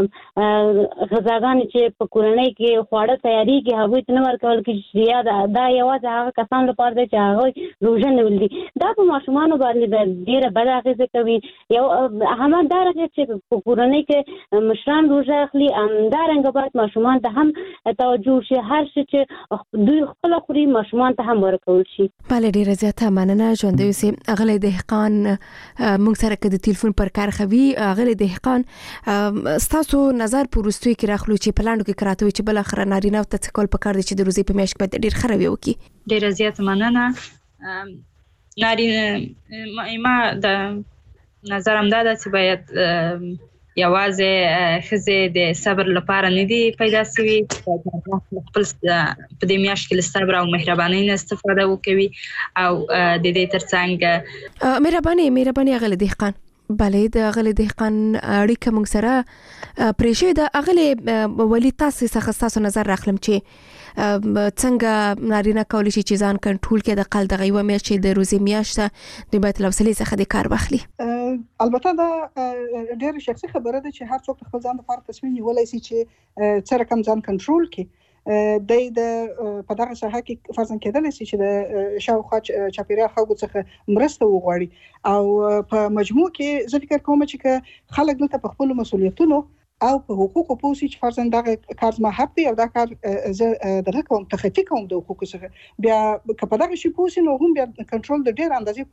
غذاګانې چې په کورنۍ کې خواړه تیارېږي هغوی ته نه ورکول کېږي یا دا یوازې هغه کسان لپاره دی چې هغوی روزه نیولي دي دا په ماشومانو باندې ډېره بد اغېزه کوي یو همدارنګه چې په کورنۍ کې مشران روزه اخلي همدارنګه باید ماشومان ته هم توجه وشي هر شي چې دوی خپل خوري ماشومان ته هم ورکول شي. بله ډیره زیاته مننه ژوندۍ اوسئ. اغلی دهقان موږ سره که د تلیفون پر کار خوي اغلی دهقان ستاسو نظر په وروستیو کې راخلو چې په لاندو کې کراته وي چې بالاخره نارینه ته څه کول پکار دي چې د روزۍ په میاشت کې باید ډېر ښه رویه وکړي. ډیره زیاته مننه. نارینه ما د نظرم دا ده چې باید یوازې خزه د صبر لپاره نه دی پیدا شوی خپل په دې میاشت کې صبر او مهرباني نه استفاده وکوي او د دې ترڅنګ مهرباني مهرباني غل دهقان بلې د غل دهقان اړیکه موږ سره پرېشه د اغله ولی تاسو څخه تاسو نظر راخلم چې څنګه نارینه کولی شي چې ځان کنټرول کړي د قل دغه یو میاشت د روزي میاشت د بیت الوصلې څخه د کار واخلي. البته دا ډېر شخصي خبره ده چې هر څوک خپل ځان لپاره تصمیم نیولای شي چې څه رقم ځان کنټرول کړي. د د په دغه ساحه کې فرضاً کېدل شي چې د شاوخوا چاپیریال خلکو څخه مرسته وغواړي او په مجموع کې زه فکر کوم چې خلک دلته په خپل مسؤلیتونو او په حقوقو پوسی چې فرضاً دغه کار ما حق دی او دا کار زه دغه کوم تخطی کوم د حقوقو څخه بیا که په دغه شی پوسی نو هم بیا کنټرول د ډېر اندازې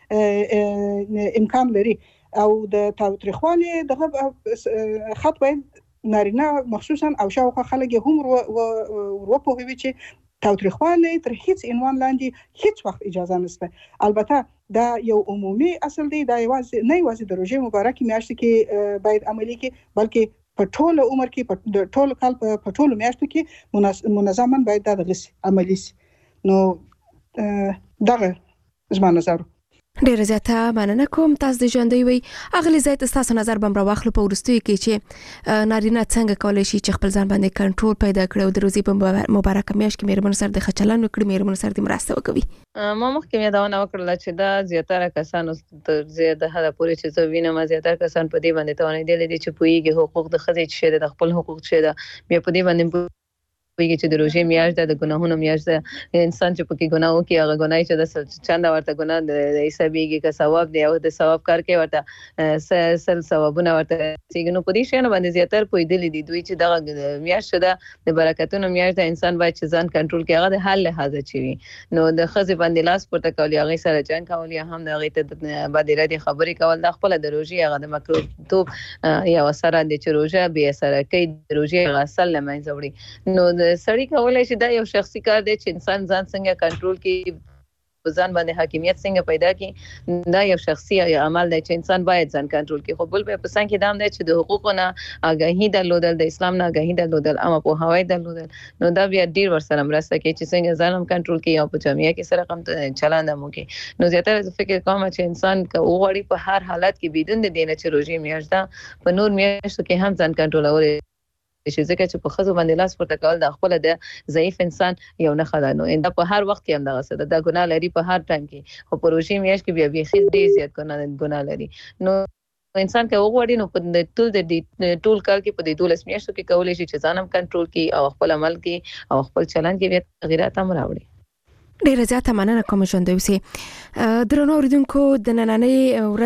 پورې امکان لري او د تاوتریخوالي دغه خط باید نارینه مخصوصا او شاوخوا خلک هم ورو په وی چې تاوتریخوالي تر هیڅ عنوان لاندې هیڅ وخت اجازه نشته. البته دا یو عمومي اصل دی دا یوازې نه یوازې د روزي مبارکي میاشت کې باید عملي کې بلکې په ټول عمر کې په ټول کال په ټول میاشتو کې منظما باید دا دغه عملي شي. نو دغه زما نظر. ډیر زیاته مننه کوم تاسو د ژوندۍ وي اغلی زیات تاسو نظر بم را واخلو په ورستوي کې چې نارینه څنګه کولای شي چې خپل ځان باندې کنټرول پیدا کړي او د روزي په مبارکه میاشت کې مېرمن سره د خچلن وکړي مېرمن سره د مرسته وکوي. ما مخکې مې دا ونه وکړل چې دا زیاتره کسانو تر زیاته حد پورې چې زه وینم زیاتره کسان په دې باندې توانې دي چې پوېږي حقوق د ښځې چې د خپل حقوق چې دا بیا په دې باندې ویږي چې د روزي میاشت د ګناهونو میاشت انسان چې پکې ګناه وکي هغه ګناي چې د چنده ورته ګناه د حسابيږي که ثواب دی او د ثواب کار کوي ورته سل ثوابونه ورته سیګنو په دې شنه باندې زیاتره پویدل دي دوی چې دغه میاشت ده د برکتونو میاشت د انسان باید چې ځان کنټرول کوي هغه د حل لحاظه چي نو د خزي باندې لاس پورته کوي هغه سره جنگ کوي هم د هغه ته بدیره دي خبري کول د خپل د روزي هغه د مکروه توپ یا وسره د چروجه به سره کوي د روزي غسل لمن زوري نو سړی کولای شي دا یو شخصي کار دی چې انسان ځان څنګه کنټرول کړي ځان باندې حاکمیت څنګه پیدا کړي دا یو شخصي عمل دی چې انسان باید ځان کنټرول کړي خو بل په سان کې دام دی چې د حقوقو نه آگاهی درلودل د اسلام نه آگاهی درلودل اما په هوای درلودل نو دا بیا ډیر ورسره مرسته کوي چې څنګه ځان هم کنټرول کړي او په جامعه کې سره کم چلند مو کوي نو زیاتره فکر کوم چې انسان که وغوړي په هر حالت کې بدون د دینه چې روزي میاشت په نور میاشتو کې هم ځان کنټرول چې ځکه چې په خزو باندې لاس پورته کول د خپل د ضعیف انسان یو نه خدای نو انده په هر وخت کې هم دغه څه د ګناه لري په هر ټایم کې او پروژې میاش کې بیا بیا خې ډیر زیات ګناه ګناه لري نو انسان کې وګوري نو په ټول د ټول کال کې په دې دولس میاشتو کې کولای شي چې ځانم کنټرول کړي او خپل عمل کې او خپل چلند کې بیا تغیرات هم راوړي ډیر زیاته مننه کوم ژوندۍ اوسئ درنو اوریدونکو د نننۍ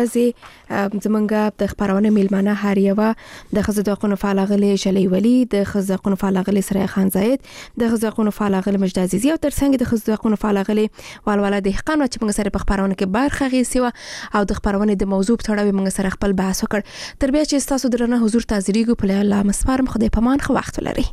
ورځې زمونږ د خبرونه میلمانه هر یو د خزو د قانون فعال غلي شلی ولی د خزو د قانون فعال غلي سره خان زاید د خزو د قانون فعال غلي مجد عزیزی او ترڅنګ د خزو د قانون فعال غلي والواله د حقان چې موږ سره په خبرونه کې برخه غیسي او د خبرونه د موضوع په اړه موږ سره خپل بحث وکړ تر بیا چې تاسو درنه حضور تازریګو په الله مسپارم خدای پامان خو وخت ولري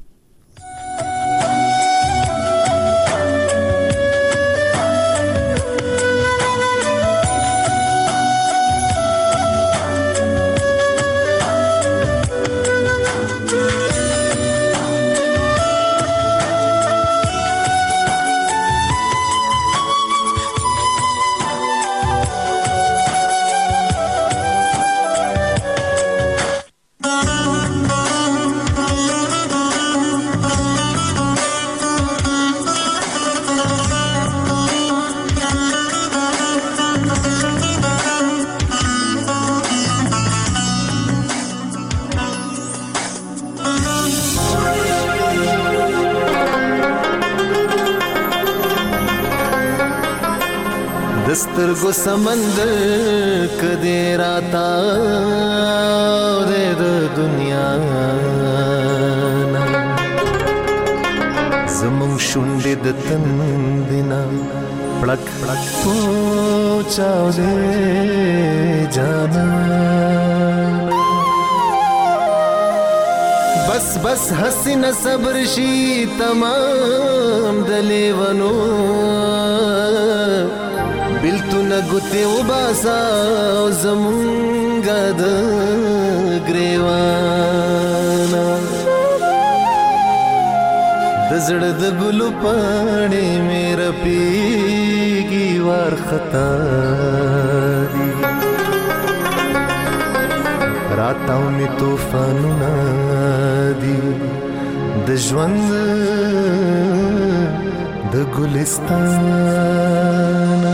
سترګو سمندر کدی راتا د دنیا زمون شونډې د تندینا پړک پړک پوچاو دې جانا بس بس حسین صبر شي تمام دلیونو بلتونه ګوتې وباسا زمونږ د ګریوانو ځوانا د زړه د ګلو پاڼې مې رپېږي وارخطا دي راتاو مې طوفانونه دي د ژوند د ګلستان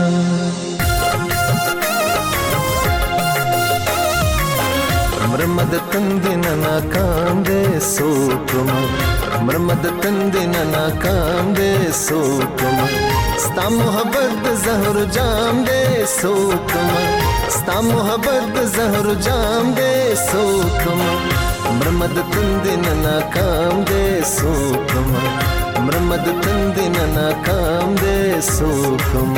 مرمد تندن ناکام دے سوکم مرمد تندن ناکام دے سوکم ستا محبت زہر جام دے سوکم ستا محبت زہر جام دے سوکم مرمد تندن ناکام دے سوکم مرمد تندن ناکام دے سوکم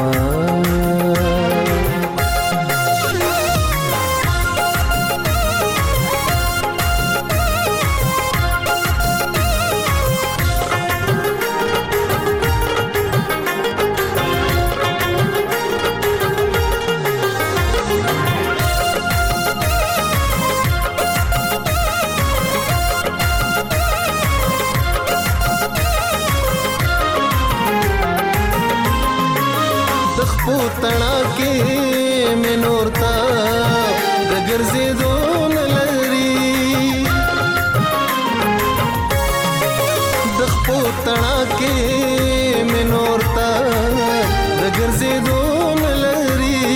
تنا کې مې نور تا د ګرځېدو نه لري د خپو تنا کې مې نور تا د ګرځېدو نه لري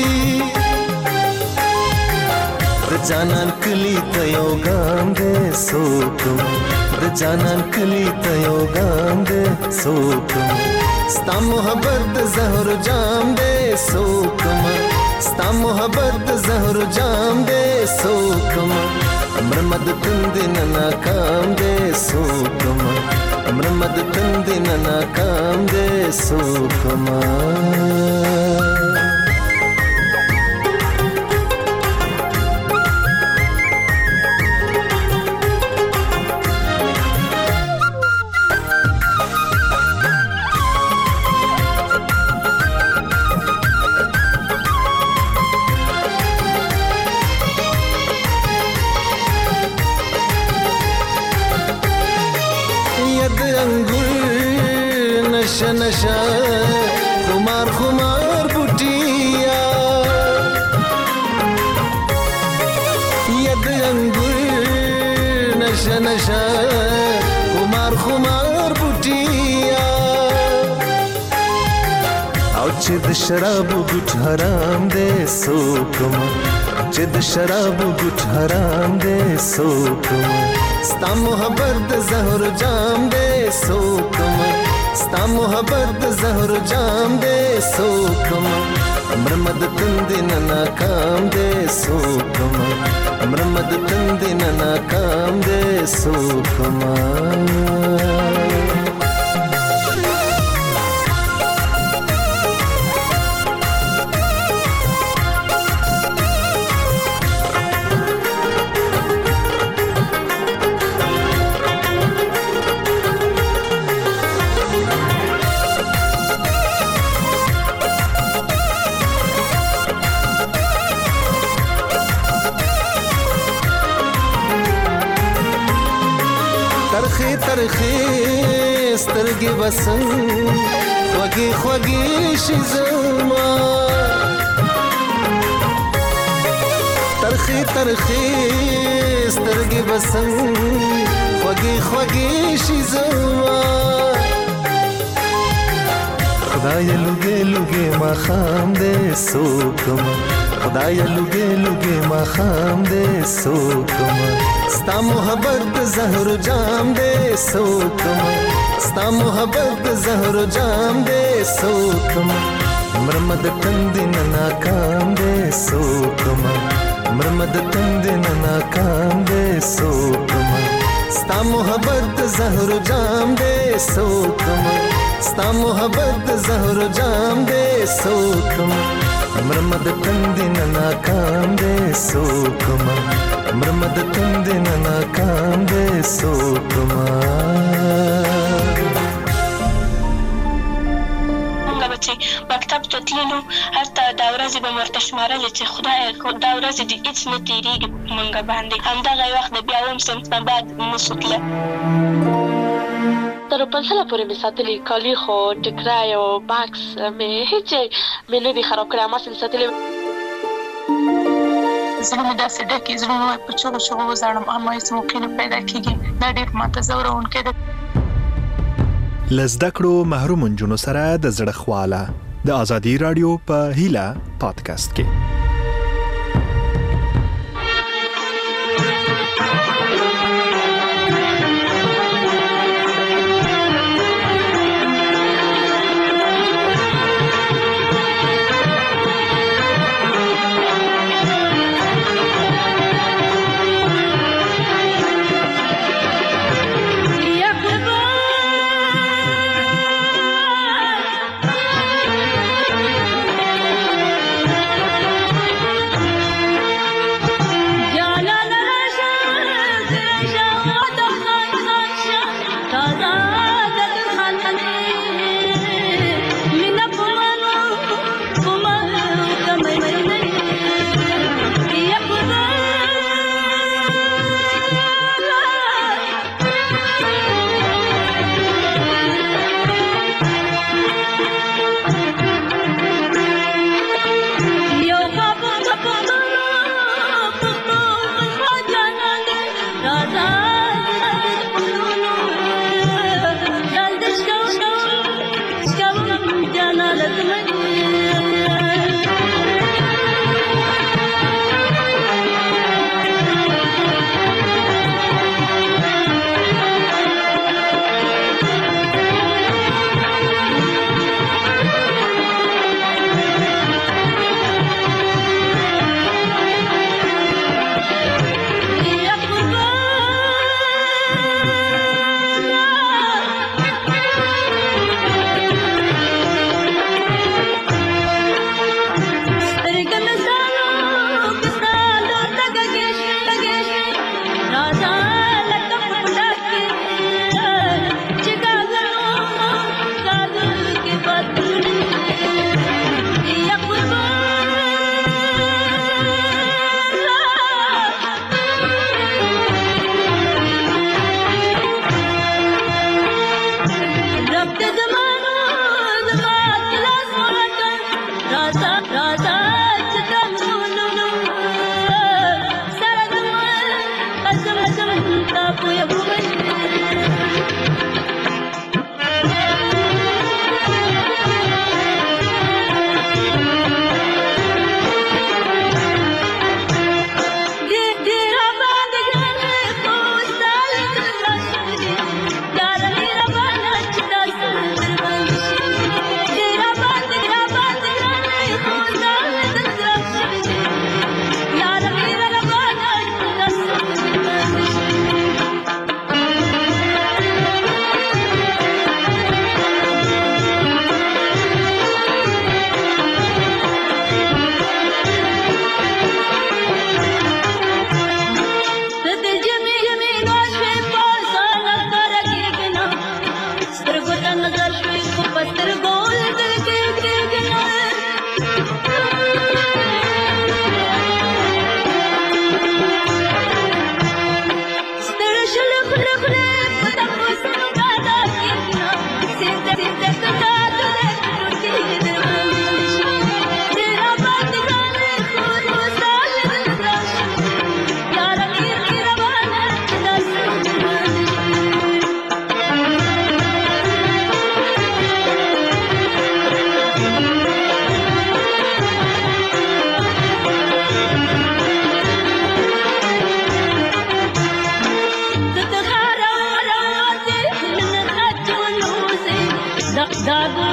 د جانان کلی ته یو ګام دې سوکم د جانان کلی ته یو ګام دې سوکم ستا محبت زہر جام دے سوکم ستا محبت زہر جام دے سوکم مرمد تندن ناکام دے سوکم مرمد تندن ناکام دے سوکم نشا نشا خمار خمار بوٹیا ید انگور نشا نشا خمار خمار بوٹیا او چې د شراب ګټ حرام دے سوکم چې د شراب ګټ حرام دے سوکم ستا محبت زہر جام دے سوکم ستا محبت زہر جام دے سوکم مرمد تندن ناکام دے سوکم مرمد تندن ناکام دے سوکم ترخی ترخی سترګې بسن خوږې خوږې شي زما ترخی ترخی سترګې بسن خوږې خوږې شي زما خدای لوګې لوګې ما خام دې سوکم خدای لوګې لوګې ما خام دې سوکم ستا محبت زہر جام دے سوکم ستا محبت زہر جام دے سوکم مرمد تندن ناکام دے سوکم مرمد تندن ناکام دے سوکم ستا محبت زہر جام دے سوکم ستا محبت زہر جام دے سوکم مرمد تندن ناکام دے سوکم مرمد تندن ناکام دے سوکما کله چې چې مکتب ته تللو هلته دا ورځې به مې ورته شمارلې چې خدایه دا ورځې دې هېڅ نه تېرېږي په مونږ باندې. همدغه وخت د بیا اووم صنف نه بعد نسو تله. تر پنځله پورې مې ساتلي کالي خو ټکری او بکس مې هېڅ مې نه دي خراب کړی، هماسې مې ساتلي. زړه مې داسې ډکې زړونه وایي په چغو چغو وزاړم اما هېڅ موقع نه پیدا کېږي. دا ډېر ماته ځوروونکی ده. له زده کړو محروم نجونو سره د زړه خواله د ازادي راډیو په هیله پادکاسټ کې. Dog